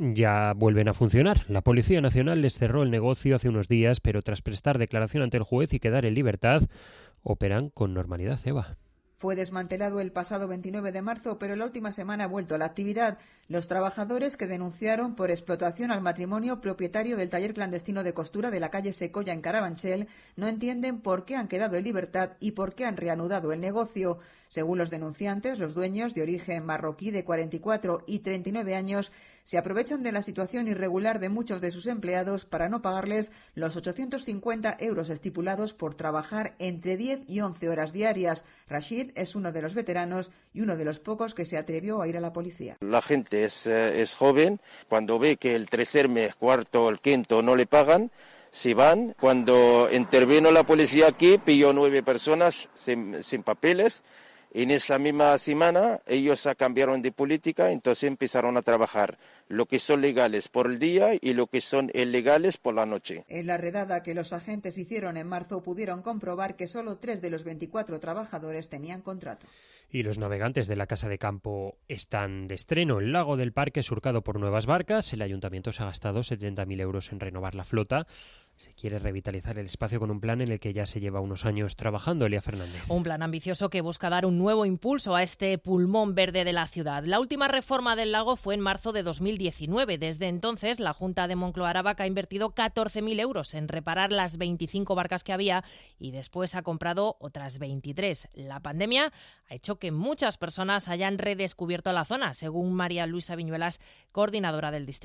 ya vuelven a funcionar. La Policía Nacional les cerró el negocio hace unos días, pero tras prestar declaración ante el juez y quedar en libertad, operan con normalidad. Eva. Fue desmantelado el pasado veintinueve de marzo, pero la última semana ha vuelto a la actividad. Los trabajadores que denunciaron por explotación al matrimonio propietario del taller clandestino de costura de la calle Secoya en Carabanchel no entienden por qué han quedado en libertad y por qué han reanudado el negocio. Según los denunciantes, los dueños, de origen marroquí de cuarenta y cuatro y treinta y nueve años, se aprovechan de la situación irregular de muchos de sus empleados para no pagarles los ochocientos cincuenta euros estipulados por trabajar entre diez y once horas diarias. Rashid es uno de los veteranos y uno de los pocos que se atrevió a ir a la policía. La gente es, es joven. Cuando ve que el tercer mes, cuarto o el quinto no le pagan, se van. Cuando intervino la policía aquí, pilló nueve personas sin, sin papeles. En esa misma semana ellos cambiaron de política, entonces empezaron a trabajar lo que son legales por el día y lo que son ilegales por la noche. En la redada que los agentes hicieron en marzo pudieron comprobar que solo tres de los veinticuatro trabajadores tenían contrato. Y los navegantes de la Casa de Campo están de estreno. El lago del Parque surcado por nuevas barcas. El ayuntamiento se ha gastado setenta mil euros en renovar la flota. Se quiere revitalizar el espacio con un plan en el que ya se lleva unos años trabajando. Elia Fernández. Un plan ambicioso que busca dar un nuevo impulso a este pulmón verde de la ciudad. La última reforma del lago fue en marzo de dos mil diecinueve. Desde entonces, la Junta de Moncloa-Aravaca ha invertido catorce mil euros en reparar las veinticinco barcas que había y después ha comprado otras veintitrés. La pandemia ha hecho que muchas personas hayan redescubierto la zona, según María Luisa Viñuelas, coordinadora del distrito.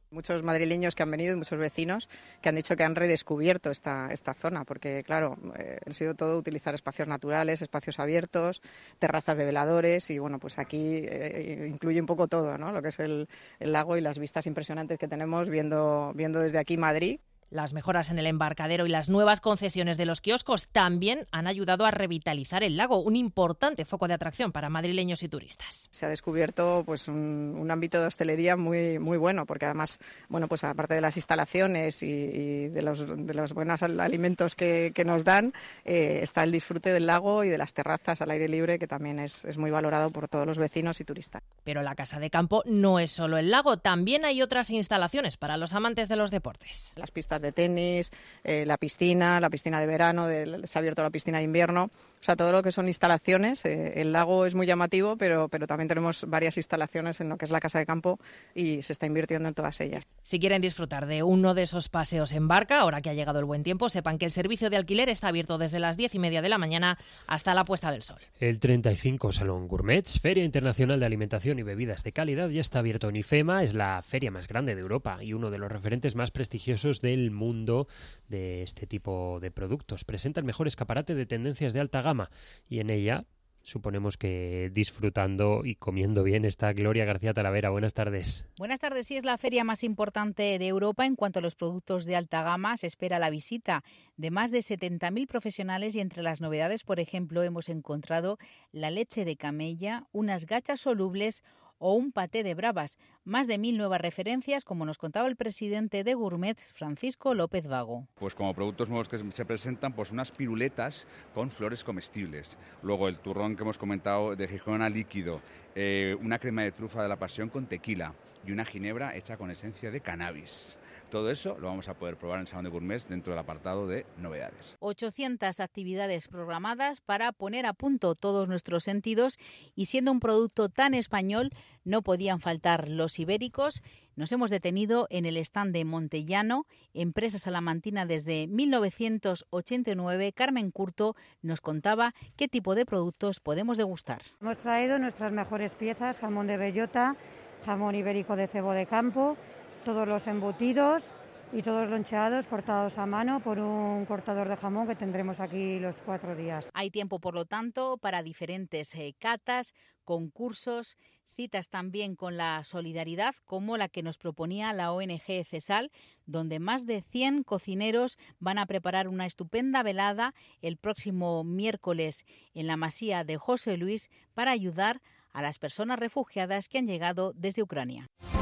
Muchos madrileños que han venido y muchos vecinos que han dicho que han redescubierto esta, esta zona, porque claro, eh, ha sido todo utilizar espacios naturales, espacios abiertos, terrazas de veladores y bueno, pues aquí eh, incluye un poco todo, ¿no? Lo que es el, el lago y las vistas impresionantes que tenemos viendo, viendo desde aquí Madrid. Las mejoras en el embarcadero y las nuevas concesiones de los kioscos también han ayudado a revitalizar el lago, un importante foco de atracción para madrileños y turistas. Se ha descubierto pues un, un ámbito de hostelería muy muy bueno, porque además, bueno, pues aparte de las instalaciones y, y de los de los buenos alimentos que, que nos dan, eh, está el disfrute del lago y de las terrazas al aire libre, que también es, es muy valorado por todos los vecinos y turistas. Pero la Casa de Campo no es solo el lago, también hay otras instalaciones para los amantes de los deportes. Las pistas de tenis, eh, la piscina, la piscina de verano, de, se ha abierto la piscina de invierno, o sea, todo lo que son instalaciones. Eh, el lago es muy llamativo, pero, pero también tenemos varias instalaciones en lo que es la Casa de Campo y se está invirtiendo en todas ellas. Si quieren disfrutar de uno de esos paseos en barca, ahora que ha llegado el buen tiempo, sepan que el servicio de alquiler está abierto desde las diez y media de la mañana hasta la puesta del sol. El treinta y cinco Salón Gourmets, Feria Internacional de Alimentación y Bebidas de Calidad, ya está abierto en IFEMA. Es la feria más grande de Europa y uno de los referentes más prestigiosos del mundo de este tipo de productos. Presenta el mejor escaparate de tendencias de alta gama y en ella suponemos que disfrutando y comiendo bien está Gloria García Talavera. Buenas tardes. Buenas tardes. Sí, es la feria más importante de Europa en cuanto a los productos de alta gama. Se espera la visita de más de setenta mil profesionales y entre las novedades, por ejemplo, hemos encontrado la leche de camella, unas gachas solubles o un paté de bravas. Más de mil nuevas referencias, como nos contaba el presidente de Gourmets, Francisco López Vago. Pues como productos nuevos que se presentan, pues unas piruletas con flores comestibles. Luego el turrón que hemos comentado de Gijona líquido, eh, una crema de trufa de la pasión con tequila y una ginebra hecha con esencia de cannabis. Todo eso lo vamos a poder probar en el Salón de Gourmets dentro del apartado de novedades. ochocientas actividades programadas para poner a punto todos nuestros sentidos y siendo un producto tan español no podían faltar los ibéricos. Nos hemos detenido en el stand de Montellano, empresa salamantina desde mil novecientos ochenta y nueve. Carmen Curto nos contaba qué tipo de productos podemos degustar. Hemos traído nuestras mejores piezas, jamón de bellota, jamón ibérico de cebo de campo, todos los embutidos y todos loncheados cortados a mano por un cortador de jamón que tendremos aquí los cuatro días. Hay tiempo, por lo tanto, para diferentes eh, catas, concursos, citas también con la solidaridad, como la que nos proponía la O N G CESAL, donde más de cien cocineros van a preparar una estupenda velada el próximo miércoles en la masía de José Luis para ayudar a las personas refugiadas que han llegado desde Ucrania.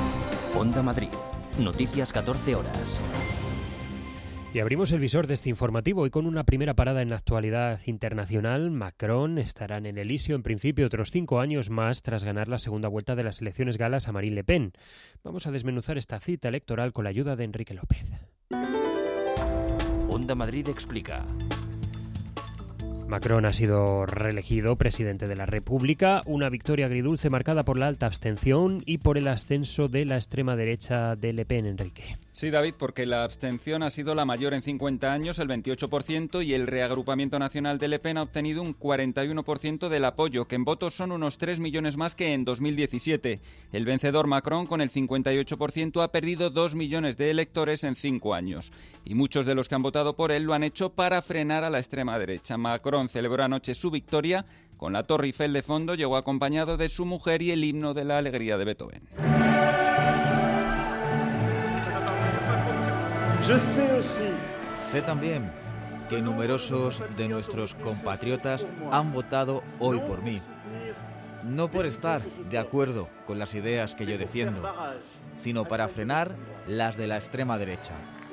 Onda Madrid. Noticias catorce horas. Y abrimos el visor de este informativo y con una primera parada en la actualidad internacional. Macron estará en el Elíseo en principio otros cinco años más tras ganar la segunda vuelta de las elecciones galas a Marine Le Pen. Vamos a desmenuzar esta cita electoral con la ayuda de Enrique López. Onda Madrid explica. Macron ha sido reelegido presidente de la República, una victoria agridulce marcada por la alta abstención y por el ascenso de la extrema derecha de Le Pen, Enrique. Sí, David, porque la abstención ha sido la mayor en cincuenta años, el veintiocho por ciento, y el reagrupamiento nacional de Le Pen ha obtenido un cuarenta y uno por ciento del apoyo, que en votos son unos tres millones más que en dos mil diecisiete. El vencedor Macron, con el cincuenta y ocho por ciento, ha perdido dos millones de electores en cinco años. Y muchos de los que han votado por él lo han hecho para frenar a la extrema derecha. Macron celebró anoche su victoria. Con la Torre Eiffel de fondo, llegó acompañado de su mujer y el himno de la alegría de Beethoven. Sé también que numerosos de nuestros compatriotas han votado hoy por mí. No por estar de acuerdo con las ideas que yo defiendo, sino para frenar las de la extrema derecha.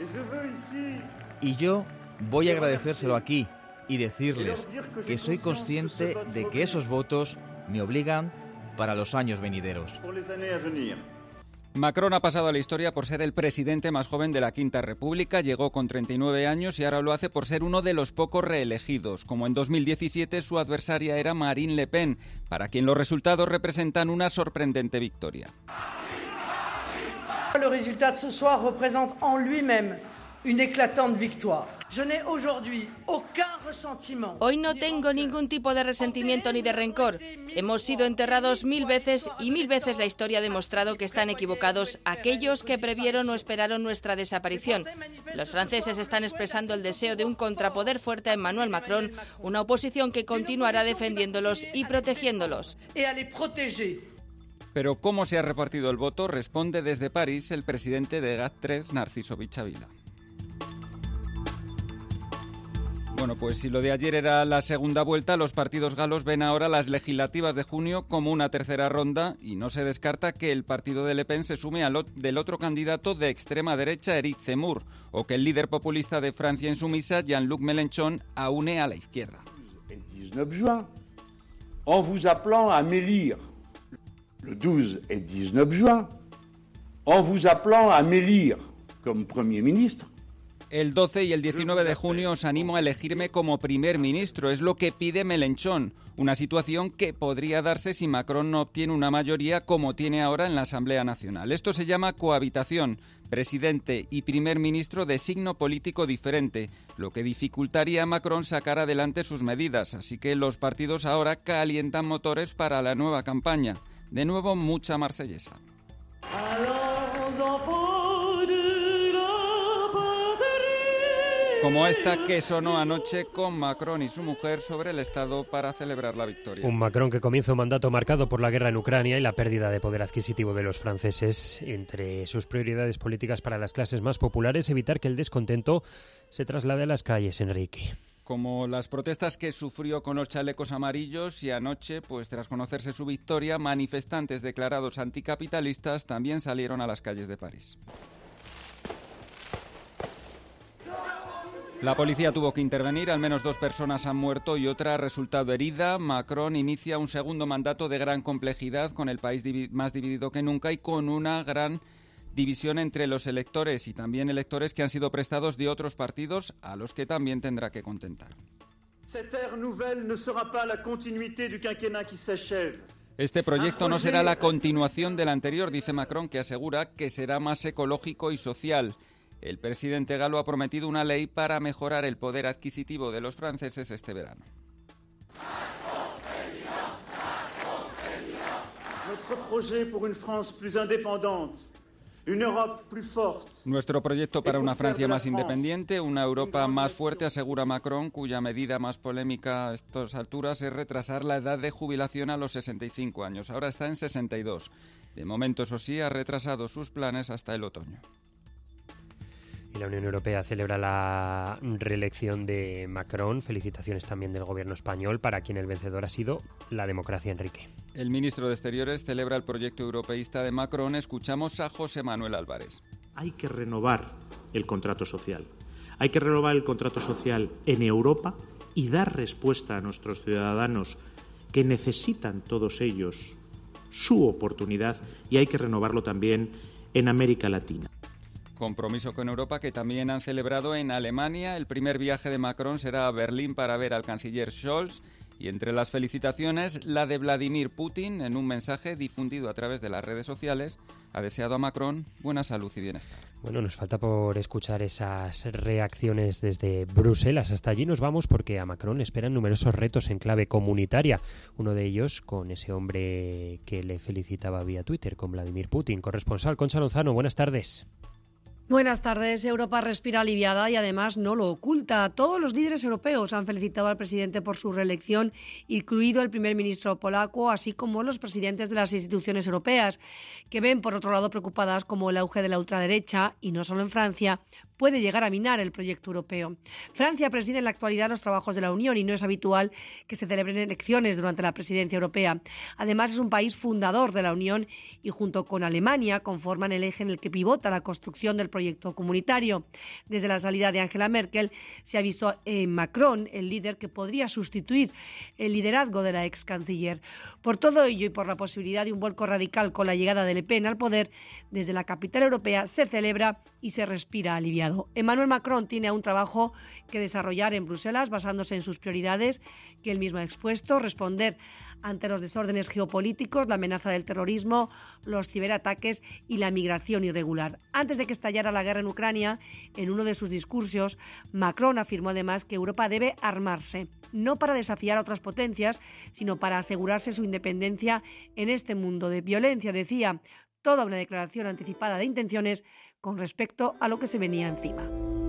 Y yo voy a agradecérselo aquí y decirles que soy consciente de que esos votos me obligan para los años venideros. Macron ha pasado a la historia por ser el presidente más joven de la Quinta República, llegó con treinta y nueve años y ahora lo hace por ser uno de los pocos reelegidos. Como en dos mil diecisiete, su adversaria era Marine Le Pen, para quien los resultados representan una sorprendente victoria. Le résultat de ce soir représente en lui-même une éclatante victoire. Hoy no tengo ningún tipo de resentimiento ni de rencor. Hemos sido enterrados mil veces y mil veces la historia ha demostrado que están equivocados aquellos que previeron o esperaron nuestra desaparición. Los franceses están expresando el deseo de un contrapoder fuerte a Emmanuel Macron, una oposición que continuará defendiéndolos y protegiéndolos. Pero ¿cómo se ha repartido el voto? Responde desde París el presidente de G A T tres, Narciso Bichavila. Bueno, pues si lo de ayer era la segunda vuelta, los partidos galos ven ahora las legislativas de junio como una tercera ronda y no se descarta que el partido de Le Pen se sume al del otro candidato de extrema derecha, Éric Zemmour, o que el líder populista de Francia insumisa, Jean-Luc Mélenchon, aúne a la izquierda. El diecinueve juin, en vous appelant à m'élire. Le douze et diecinueve juin, en vous appelant à m'élire comme Premier ministre. El doce y el diecinueve de junio os animo a elegirme como primer ministro, es lo que pide Mélenchon, una situación que podría darse si Macron no obtiene una mayoría como tiene ahora en la Asamblea Nacional. Esto se llama cohabitación, presidente y primer ministro de signo político diferente, lo que dificultaría a Macron sacar adelante sus medidas, así que los partidos ahora calientan motores para la nueva campaña. De nuevo, mucha marsellesa. Como esta que sonó anoche con Macron y su mujer sobre el Estado para celebrar la victoria. Un Macron que comienza un mandato marcado por la guerra en Ucrania y la pérdida de poder adquisitivo de los franceses. Entre sus prioridades políticas para las clases más populares, evitar que el descontento se traslade a las calles, Enrique. Como las protestas que sufrió con los chalecos amarillos y anoche, pues tras conocerse su victoria, manifestantes declarados anticapitalistas también salieron a las calles de París. La policía tuvo que intervenir, al menos dos personas han muerto y otra ha resultado herida. Macron inicia un segundo mandato de gran complejidad, con el país divi- más dividido que nunca y con una gran división entre los electores y también electores que han sido prestados de otros partidos a los que también tendrá que contentar. Este proyecto no será la continuación del anterior, dice Macron, que asegura que será más ecológico y social. El presidente galo ha prometido una ley para mejorar el poder adquisitivo de los franceses este verano. Nuestro proyecto para una Francia más independiente, una Europa más fuerte, asegura Macron, cuya medida más polémica a estas alturas es retrasar la edad de jubilación a los sesenta y cinco años. Ahora está en sesenta y dos. De momento, eso sí, ha retrasado sus planes hasta el otoño. Y la Unión Europea celebra la reelección de Macron. Felicitaciones también del gobierno español, para quien el vencedor ha sido la democracia, Enrique. El ministro de Exteriores celebra el proyecto europeísta de Macron. Escuchamos a José Manuel Álvarez. Hay que renovar el contrato social. Hay que renovar el contrato social en Europa y dar respuesta a nuestros ciudadanos que necesitan todos ellos su oportunidad, y hay que renovarlo también en América Latina. Compromiso con Europa que también han celebrado en Alemania. El primer viaje de Macron será a Berlín para ver al canciller Scholz. Y entre las felicitaciones, la de Vladimir Putin, en un mensaje difundido a través de las redes sociales, ha deseado a Macron buena salud y bienestar. Bueno, nos falta por escuchar esas reacciones desde Bruselas. Hasta allí nos vamos porque a Macron le esperan numerosos retos en clave comunitaria. Uno de ellos con ese hombre que le felicitaba vía Twitter, con Vladimir Putin. Corresponsal Concha Lozano, buenas tardes. Buenas tardes. Europa respira aliviada y además no lo oculta. Todos los líderes europeos han felicitado al presidente por su reelección, incluido el primer ministro polaco, así como los presidentes de las instituciones europeas, que ven, por otro lado, preocupadas como el auge de la ultraderecha, y no solo en Francia, puede llegar a minar el proyecto europeo. Francia preside en la actualidad los trabajos de la Unión y no es habitual que se celebren elecciones durante la presidencia europea. Además, es un país fundador de la Unión y junto con Alemania conforman el eje en el que pivota la construcción del proyecto comunitario. Desde la salida de Angela Merkel se ha visto en Macron el líder que podría sustituir el liderazgo de la ex canciller. Por todo ello y por la posibilidad de un vuelco radical con la llegada de Le Pen al poder, desde la capital europea se celebra y se respira aliviado. Emmanuel Macron tiene aún trabajo que desarrollar en Bruselas, basándose en sus prioridades que él mismo ha expuesto: responder ante los desórdenes geopolíticos, la amenaza del terrorismo, los ciberataques y la migración irregular. Antes de que estallara la guerra en Ucrania, en uno de sus discursos, Macron afirmó además que Europa debe armarse, no para desafiar a otras potencias, sino para asegurarse su independencia en este mundo de violencia, decía, toda una declaración anticipada de intenciones con respecto a lo que se venía encima.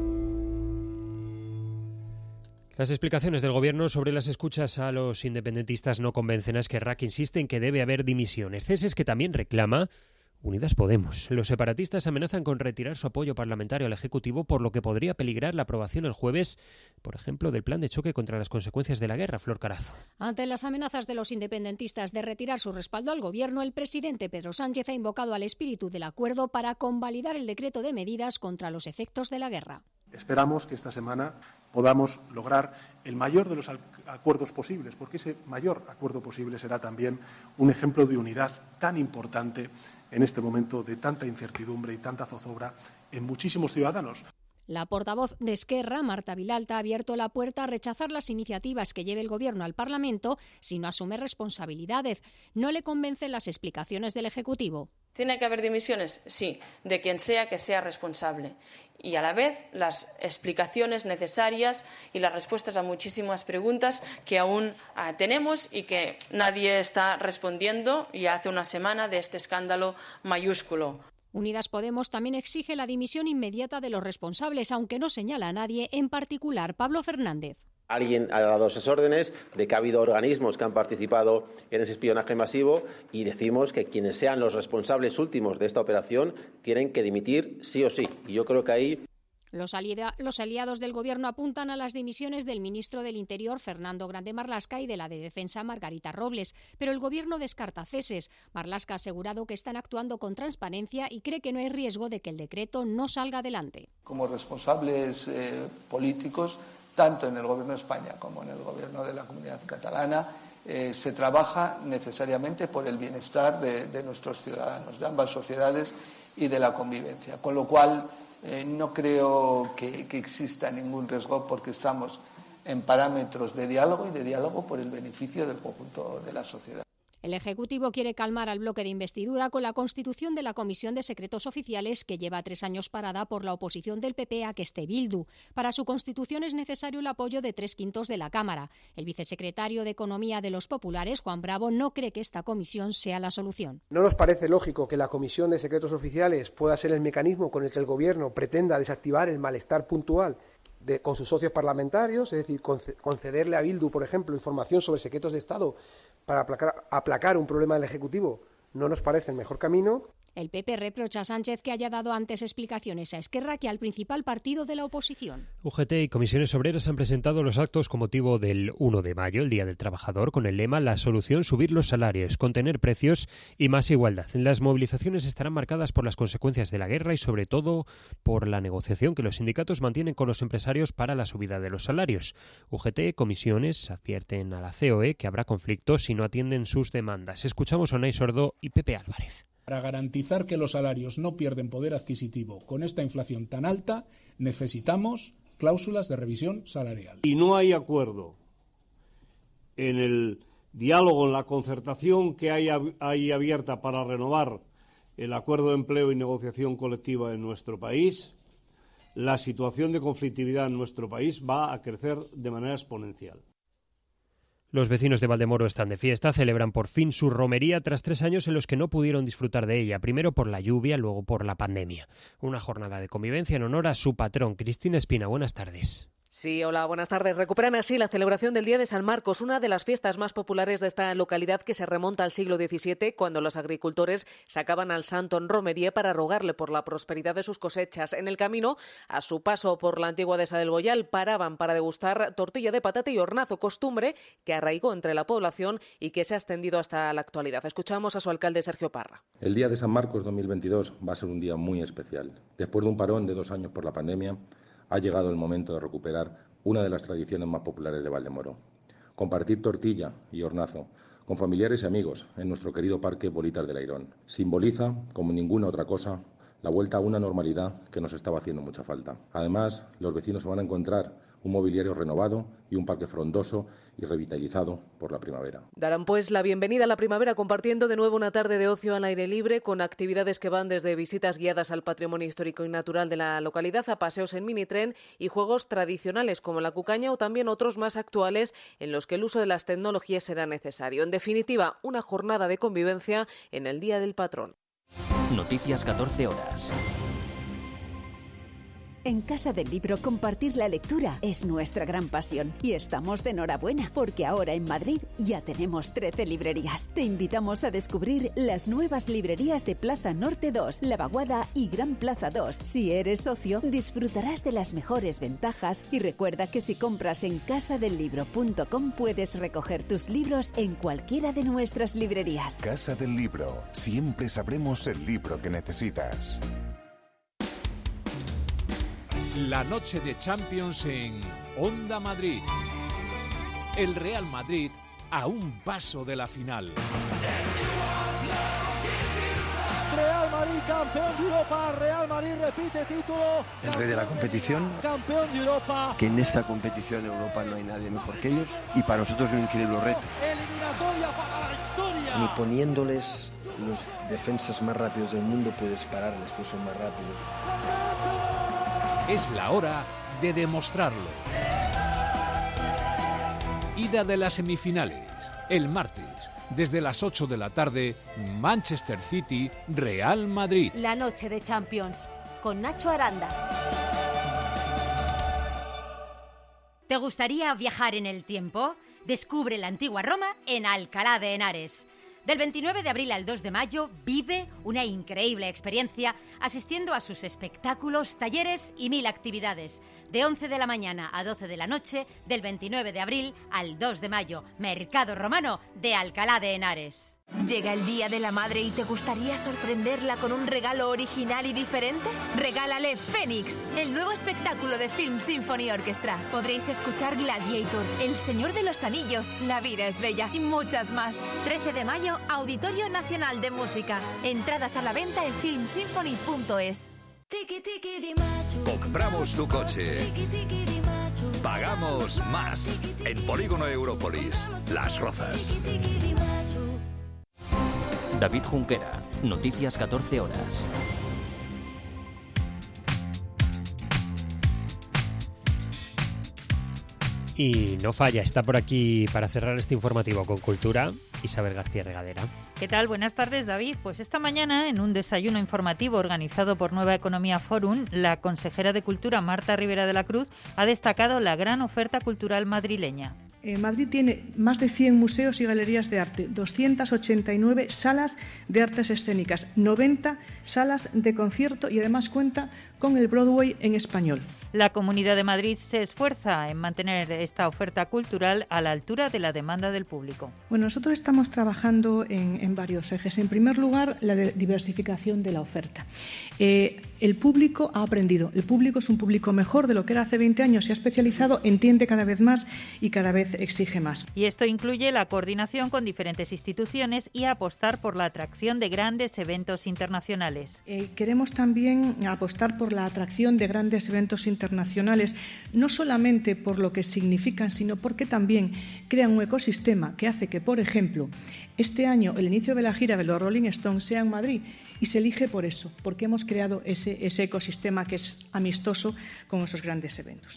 Las explicaciones del Gobierno sobre las escuchas a los independentistas no convencen a Esquerra, que insiste en que debe haber dimisiones, ceses que también reclama Unidas Podemos. Los separatistas amenazan con retirar su apoyo parlamentario al Ejecutivo, por lo que podría peligrar la aprobación el jueves, por ejemplo, del plan de choque contra las consecuencias de la guerra. Flor Carazo. Ante las amenazas de los independentistas de retirar su respaldo al Gobierno, el presidente Pedro Sánchez ha invocado al espíritu del acuerdo para convalidar el decreto de medidas contra los efectos de la guerra. Esperamos que esta semana podamos lograr el mayor de los acuerdos posibles, porque ese mayor acuerdo posible será también un ejemplo de unidad tan importante en este momento de tanta incertidumbre y tanta zozobra en muchísimos ciudadanos. La portavoz de Esquerra, Marta Vilalta, ha abierto la puerta a rechazar las iniciativas que lleve el Gobierno al Parlamento si no asume responsabilidades. No le convencen las explicaciones del Ejecutivo. ¿Tiene que haber dimisiones? Sí, de quien sea que sea responsable. Y a la vez las explicaciones necesarias y las respuestas a muchísimas preguntas que aún uh, tenemos y que nadie está respondiendo ya hace una semana de este escándalo mayúsculo. Unidas Podemos también exige la dimisión inmediata de los responsables, aunque no señala a nadie, en particular Pablo Fernández. Alguien ha dado esas órdenes de que ha habido organismos que han participado en ese espionaje masivo y decimos que quienes sean los responsables últimos de esta operación tienen que dimitir sí o sí. Y yo creo que ahí... Los, aliada, los aliados del Gobierno apuntan a las dimisiones del ministro del Interior, Fernando Grande Marlaska, y de la de Defensa, Margarita Robles. Pero el Gobierno descarta ceses. Marlaska ha asegurado que están actuando con transparencia y cree que no hay riesgo de que el decreto no salga adelante. Como responsables eh, políticos, tanto en el Gobierno de España como en el Gobierno de la Comunidad Catalana, eh, se trabaja necesariamente por el bienestar de, de nuestros ciudadanos, de ambas sociedades y de la convivencia. Con lo cual, Eh, no creo que, que exista ningún riesgo porque estamos en parámetros de diálogo y de diálogo por el beneficio del conjunto de la sociedad. El Ejecutivo quiere calmar al bloque de investidura con la constitución de la Comisión de Secretos Oficiales, que lleva tres años parada por la oposición del P P a que esté Bildu. Para su constitución es necesario el apoyo de tres quintos de la Cámara. El vicesecretario de Economía de los Populares, Juan Bravo, no cree que esta comisión sea la solución. No nos parece lógico que la Comisión de Secretos Oficiales pueda ser el mecanismo con el que el Gobierno pretenda desactivar el malestar puntual De, con sus socios parlamentarios, es decir, concederle a Bildu, por ejemplo, información sobre secretos de Estado para aplacar, aplacar un problema del Ejecutivo, no nos parece el mejor camino. El P P reprocha a Sánchez que haya dado antes explicaciones a Esquerra que al principal partido de la oposición. U G T y comisiones obreras han presentado los actos con motivo del uno de mayo, el Día del Trabajador, con el lema «La solución, subir los salarios, contener precios y más igualdad». Las movilizaciones estarán marcadas por las consecuencias de la guerra y, sobre todo, por la negociación que los sindicatos mantienen con los empresarios para la subida de los salarios. U G T y comisiones advierten a la C O E que habrá conflictos si no atienden sus demandas. Escuchamos a Unai Sordo y Pepe Álvarez. Para garantizar que los salarios no pierden poder adquisitivo con esta inflación tan alta, necesitamos cláusulas de revisión salarial. Y no hay acuerdo en el diálogo, en la concertación que hay, hay abierta para renovar el acuerdo de empleo y negociación colectiva en nuestro país, la situación de conflictividad en nuestro país va a crecer de manera exponencial. Los vecinos de Valdemoro están de fiesta, celebran por fin su romería tras tres años en los que no pudieron disfrutar de ella, primero por la lluvia, luego por la pandemia. Una jornada de convivencia en honor a su patrón. Cristina Espina, buenas tardes. Sí, hola, buenas tardes. Recuperan así la celebración del Día de San Marcos, una de las fiestas más populares de esta localidad que se remonta al siglo diecisiete, cuando los agricultores sacaban al santo en romería para rogarle por la prosperidad de sus cosechas. En el camino, a su paso por la antigua dehesa del Boyal, paraban para degustar tortilla de patata y hornazo, costumbre que arraigó entre la población y que se ha extendido hasta la actualidad. Escuchamos a su alcalde, Sergio Parra. El Día de San Marcos dos mil veintidós va a ser un día muy especial. Después de un parón de dos años por la pandemia, ha llegado el momento de recuperar una de las tradiciones más populares de Valdemoro. Compartir tortilla y hornazo con familiares y amigos en nuestro querido Parque Bolitas del Airón. Simboliza, como ninguna otra cosa, la vuelta a una normalidad que nos estaba haciendo mucha falta. Además, los vecinos se van a encontrar un mobiliario renovado y un parque frondoso y revitalizado por la primavera. Darán pues la bienvenida a la primavera compartiendo de nuevo una tarde de ocio al aire libre con actividades que van desde visitas guiadas al patrimonio histórico y natural de la localidad a paseos en minitren y juegos tradicionales como la cucaña o también otros más actuales en los que el uso de las tecnologías será necesario. En definitiva, una jornada de convivencia en el Día del Patrón. Noticias catorce horas. En Casa del Libro compartir la lectura es nuestra gran pasión y estamos de enhorabuena porque ahora en Madrid ya tenemos trece librerías. Te invitamos a descubrir las nuevas librerías de Plaza Norte dos, La Vaguada y Gran Plaza dos. Si eres socio, disfrutarás de las mejores ventajas y recuerda que si compras en casa del libro punto com puedes recoger tus libros en cualquiera de nuestras librerías. Casa del Libro, siempre sabremos el libro que necesitas. La noche de Champions en Onda Madrid. El Real Madrid a un paso de la final. Real Madrid campeón de Europa, Real Madrid repite título. El rey de la competición. Campeón de Europa. Que en esta competición en Europa no hay nadie mejor que ellos y para nosotros es un increíble reto. Eliminatoria para la historia. Ni poniéndoles los defensas más rápidos del mundo puedes pararles, pues son más rápidos. Es la hora de demostrarlo. Ida de las semifinales. El martes, desde las ocho de la tarde, Manchester City, Real Madrid. La noche de Champions, con Nacho Aranda. ¿Te gustaría viajar en el tiempo? Descubre la antigua Roma en Alcalá de Henares. Del veintinueve de abril al dos de mayo vive una increíble experiencia asistiendo a sus espectáculos, talleres y mil actividades. De once de la mañana a doce de la noche, del veintinueve de abril al dos de mayo, Mercado Romano de Alcalá de Henares. ¿Llega el Día de la Madre y te gustaría sorprenderla con un regalo original y diferente? Regálale Fénix, el nuevo espectáculo de Film Symphony Orchestra. Podréis escuchar Gladiator, El Señor de los Anillos, La vida es bella y muchas más. trece de mayo, Auditorio Nacional de Música. Entradas a la venta en film symphony punto es. Compramos tu coche. Pagamos más. En Polígono Európolis, Las Rozas. David Junquera, Noticias catorce horas. Y no falla, está por aquí para cerrar este informativo con cultura, Isabel García Regadera. ¿Qué tal? Buenas tardes, David. Pues esta mañana, en un desayuno informativo organizado por Nueva Economía Forum, la consejera de Cultura, Marta Rivera de la Cruz, ha destacado la gran oferta cultural madrileña. Eh, Madrid tiene más de cien museos y galerías de arte, doscientas ochenta y nueve salas de artes escénicas, noventa salas de concierto y además cuenta con el Broadway en español. La Comunidad de Madrid se esfuerza en mantener esta oferta cultural a la altura de la demanda del público. Bueno, nosotros estamos trabajando en, en varios ejes. En primer lugar, la de diversificación de la oferta. Eh, el público ha aprendido. El público es un público mejor de lo que era hace veinte años. Se ha especializado, entiende cada vez más y cada vez exige más. Y esto incluye la coordinación con diferentes instituciones y apostar por la atracción de grandes eventos internacionales. Eh, queremos también apostar por la atracción de grandes eventos internacionales, no solamente por lo que significan, sino porque también crean un ecosistema que hace que, por ejemplo, este año el inicio de la gira de los Rolling Stones sea en Madrid y se elige por eso, porque hemos creado ese, ese ecosistema que es amistoso con esos grandes eventos.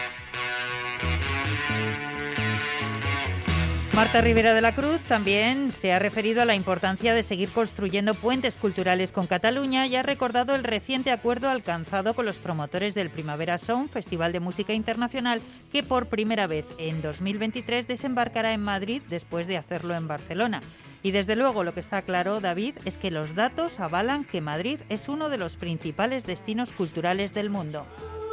Marta Rivera de la Cruz también se ha referido a la importancia de seguir construyendo puentes culturales con Cataluña y ha recordado el reciente acuerdo alcanzado con los promotores del Primavera Sound, Festival de Música Internacional, que por primera vez en dos mil veintitrés desembarcará en Madrid después de hacerlo en Barcelona. Y desde luego lo que está claro, David, es que los datos avalan que Madrid es uno de los principales destinos culturales del mundo.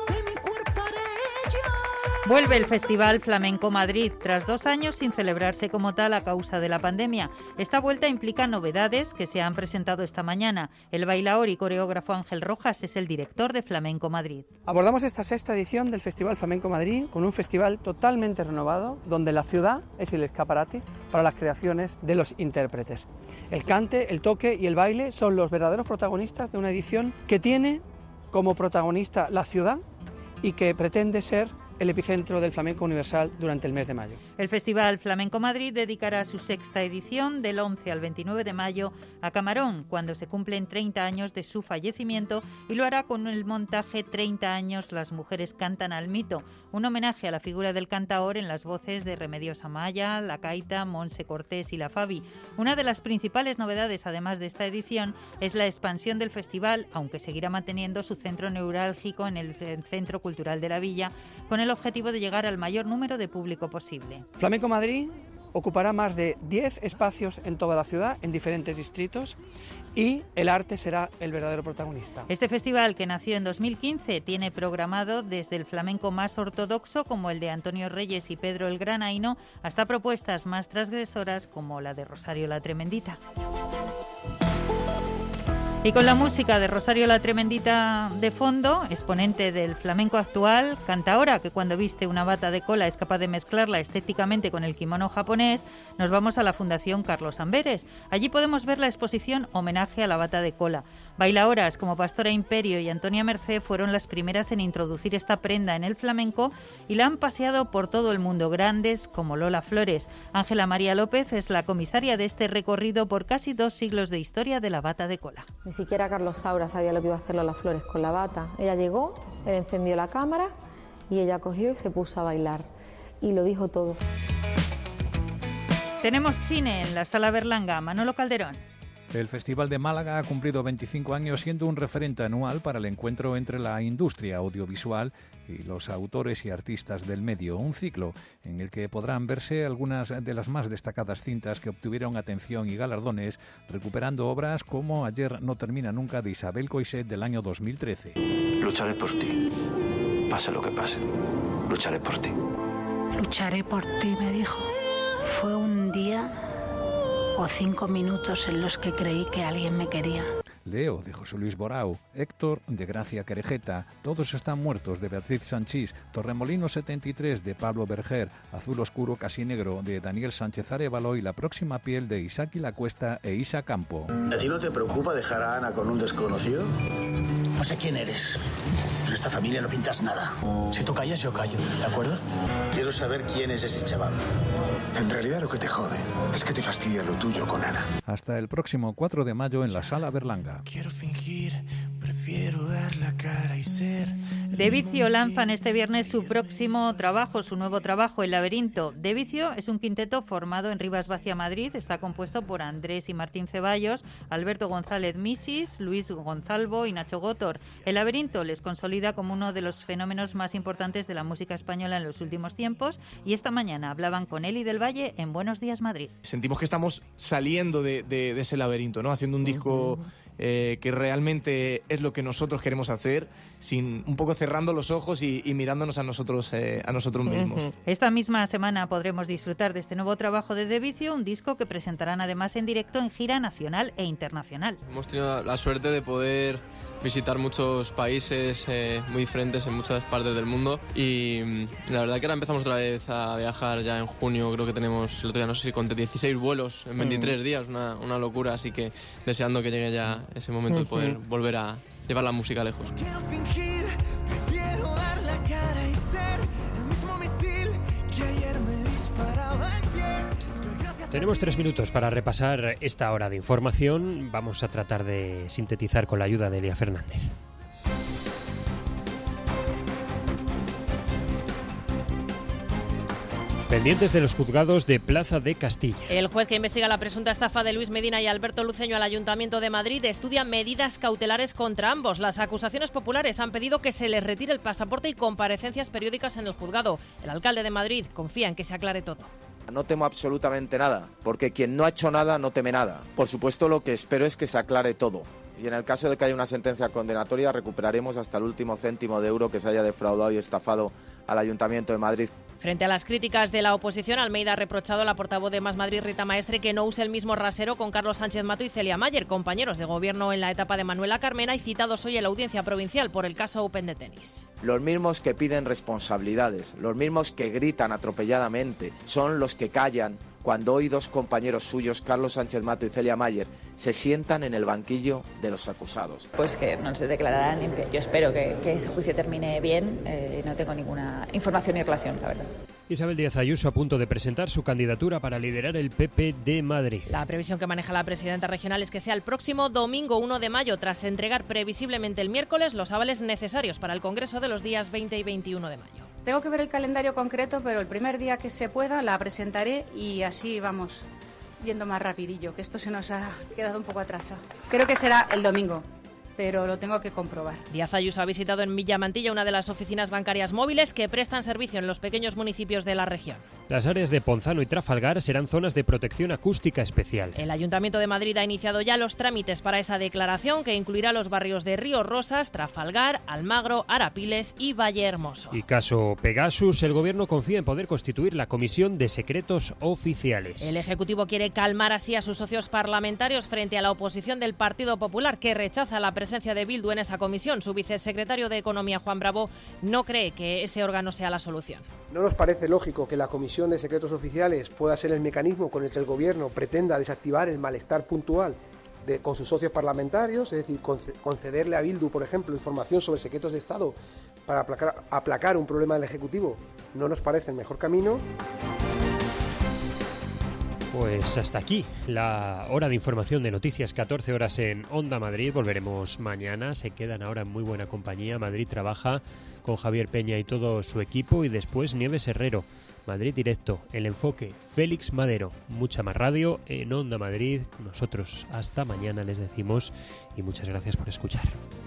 Vuelve el Festival Flamenco Madrid, tras dos años sin celebrarse como tal a causa de la pandemia. Esta vuelta implica novedades que se han presentado esta mañana. El bailaor y coreógrafo Ángel Rojas es el director de Flamenco Madrid. Abordamos esta sexta edición del Festival Flamenco Madrid con un festival totalmente renovado, donde la ciudad es el escaparate para las creaciones de los intérpretes. El cante, el toque y el baile son los verdaderos protagonistas de una edición que tiene como protagonista la ciudad y que pretende ser el epicentro del flamenco universal durante el mes de mayo. El Festival Flamenco Madrid dedicará su sexta edición del once al veintinueve de mayo a Camarón, cuando se cumplen treinta años de su fallecimiento, y lo hará con el montaje treinta años Las mujeres cantan al mito, un homenaje a la figura del cantaor en las voces de Remedios Amaya, La Caita, Monse Cortés y La Fabi. Una de las principales novedades, además de esta edición, es la expansión del festival, aunque seguirá manteniendo su centro neurálgico en el Centro Cultural de la Villa, con el objetivo de llegar al mayor número de público posible. Flamenco Madrid ocupará más de diez espacios en toda la ciudad, en diferentes distritos, y el arte será el verdadero protagonista. Este festival, que nació en dos mil quince, tiene programado desde el flamenco más ortodoxo, como el de Antonio Reyes y Pedro el Granaino, hasta propuestas más transgresoras, como la de Rosario la Tremendita. Y con la música de Rosario la Tremendita de fondo, exponente del flamenco actual, cantaora que cuando viste una bata de cola es capaz de mezclarla estéticamente con el kimono japonés, nos vamos a la Fundación Carlos Amberes. Allí podemos ver la exposición Homenaje a la bata de cola. Bailaoras como Pastora Imperio y Antonia Mercé fueron las primeras en introducir esta prenda en el flamenco y la han paseado por todo el mundo, grandes como Lola Flores. Ángela María López es la comisaria de este recorrido por casi dos siglos de historia de la bata de cola. Ni siquiera Carlos Saura sabía lo que iba a hacer Lola Flores con la bata. Ella llegó, él encendió la cámara y ella cogió y se puso a bailar. Y lo dijo todo. Tenemos cine en la Sala Berlanga. Manolo Calderón. El Festival de Málaga ha cumplido veinticinco años siendo un referente anual para el encuentro entre la industria audiovisual y los autores y artistas del medio. Un ciclo en el que podrán verse algunas de las más destacadas cintas que obtuvieron atención y galardones, recuperando obras como Ayer no termina nunca de Isabel Coixet del año dos mil trece. Lucharé por ti, pase lo que pase. Lucharé por ti. Lucharé por ti, me dijo. Fue un día o cinco minutos en los que creí que alguien me quería. Leo, de José Luis Borao, Héctor, de Gracia Querejeta, Todos están muertos, de Beatriz Sanchís, Torremolinos setenta y tres, de Pablo Berger, Azul oscuro casi negro, de Daniel Sánchez Arévalo, y La próxima piel, de Isaac La Cuesta e Isa Campo. ¿A ti no te preocupa dejar a Ana con un desconocido? No sé quién eres, pero esta familia no pintas nada. Si tú callas, yo callo, ¿de acuerdo? Quiero saber quién es ese chaval. En realidad lo que te jode es que te fastidia lo tuyo con Ana. Hasta el próximo cuatro de mayo en la Sala Berlanga. Quiero fingir, prefiero dar la cara y ser... De Vicio lanzan este viernes su próximo trabajo, su nuevo trabajo, El laberinto. De Vicio es un quinteto formado en Rivas Vacia, Madrid. Está compuesto por Andrés y Martín Ceballos, Alberto González Misis, Luis Gonzalvo y Nacho Gótor. El laberinto les consolida como uno de los fenómenos más importantes de la música española en los últimos tiempos, y esta mañana hablaban con Eli del Valle en Buenos Días Madrid. Sentimos que estamos saliendo de, de, de ese laberinto, ¿no? Haciendo un disco eh, que realmente es lo que nosotros queremos hacer, sin un poco cerrando los ojos y, y mirándonos a nosotros eh, a nosotros mismos. Esta misma semana podremos disfrutar de este nuevo trabajo de De Vicio, un disco que presentarán además en directo en gira nacional e internacional. Hemos tenido la suerte de poder visitar muchos países eh, muy diferentes en muchas partes del mundo, y la verdad que ahora empezamos otra vez a viajar ya en junio. Creo que tenemos, el otro día no sé si conté dieciséis vuelos en veintitrés mm. días, una, una locura, así que deseando que llegue ya ese momento de poder volver a llevar la música lejos. Quiero fingir, prefiero dar la cara y ser el mismo misil que ayer me disparaba en pie. Tenemos tres minutos para repasar esta hora de información. Vamos a tratar de sintetizar con la ayuda de Elia Fernández. Pendientes de los juzgados de Plaza de Castilla. El juez que investiga la presunta estafa de Luis Medina y Alberto Luceño al Ayuntamiento de Madrid estudia medidas cautelares contra ambos. Las acusaciones populares han pedido que se les retire el pasaporte y comparecencias periódicas en el juzgado. El alcalde de Madrid confía en que se aclare todo. No temo absolutamente nada, porque quien no ha hecho nada no teme nada. Por supuesto, lo que espero es que se aclare todo. Y en el caso de que haya una sentencia condenatoria, recuperaremos hasta el último céntimo de euro que se haya defraudado y estafado al Ayuntamiento de Madrid. Frente a las críticas de la oposición, Almeida ha reprochado a la portavoz de Más Madrid, Rita Maestre, que no use el mismo rasero con Carlos Sánchez Mato y Celia Mayer, compañeros de gobierno en la etapa de Manuela Carmena y citados hoy en la audiencia provincial por el caso Open de tenis. Los mismos que piden responsabilidades, los mismos que gritan atropelladamente, son los que callan cuando hoy dos compañeros suyos, Carlos Sánchez Mato y Celia Mayer, se sientan en el banquillo de los acusados? Pues que no se declararán. Yo espero que, que ese juicio termine bien. Eh, no tengo ninguna información ni relación, la verdad. Isabel Díaz Ayuso a punto de presentar su candidatura para liderar el P P de Madrid. La previsión que maneja la presidenta regional es que sea el próximo domingo uno de mayo, tras entregar previsiblemente el miércoles los avales necesarios para el Congreso de los días veinte y veintiuno de mayo. Tengo que ver el calendario concreto, pero el primer día que se pueda la presentaré y así vamos yendo más rapidillo, que esto se nos ha quedado un poco atrasado. Creo que será el domingo, pero lo tengo que comprobar. Díaz Ayuso ha visitado en Villamantilla una de las oficinas bancarias móviles que prestan servicio en los pequeños municipios de la región. Las áreas de Ponzano y Trafalgar serán zonas de protección acústica especial. El Ayuntamiento de Madrid ha iniciado ya los trámites para esa declaración, que incluirá los barrios de Río Rosas, Trafalgar, Almagro, Arapiles y Valle Hermoso. Y caso Pegasus, el Gobierno confía en poder constituir la Comisión de Secretos Oficiales. El Ejecutivo quiere calmar así a sus socios parlamentarios frente a la oposición del Partido Popular, que rechaza la presencia de Bildu en esa comisión. Su vicesecretario de Economía, Juan Bravo, no cree que ese órgano sea la solución. No nos parece lógico que la Comisión de Secretos Oficiales pueda ser el mecanismo con el que el Gobierno pretenda desactivar el malestar puntual de, con sus socios parlamentarios, es decir, concederle a Bildu, por ejemplo, información sobre secretos de Estado para aplacar, aplacar un problema del Ejecutivo. No nos parece el mejor camino. Pues hasta aquí la hora de información de Noticias, catorce horas en Onda Madrid. Volveremos mañana. Se quedan ahora en muy buena compañía. Madrid trabaja con Javier Peña y todo su equipo, y después Nieves Herrero. Madrid Directo, El Enfoque, Félix Madero. Mucha más radio en Onda Madrid. Nosotros hasta mañana les decimos, y muchas gracias por escuchar.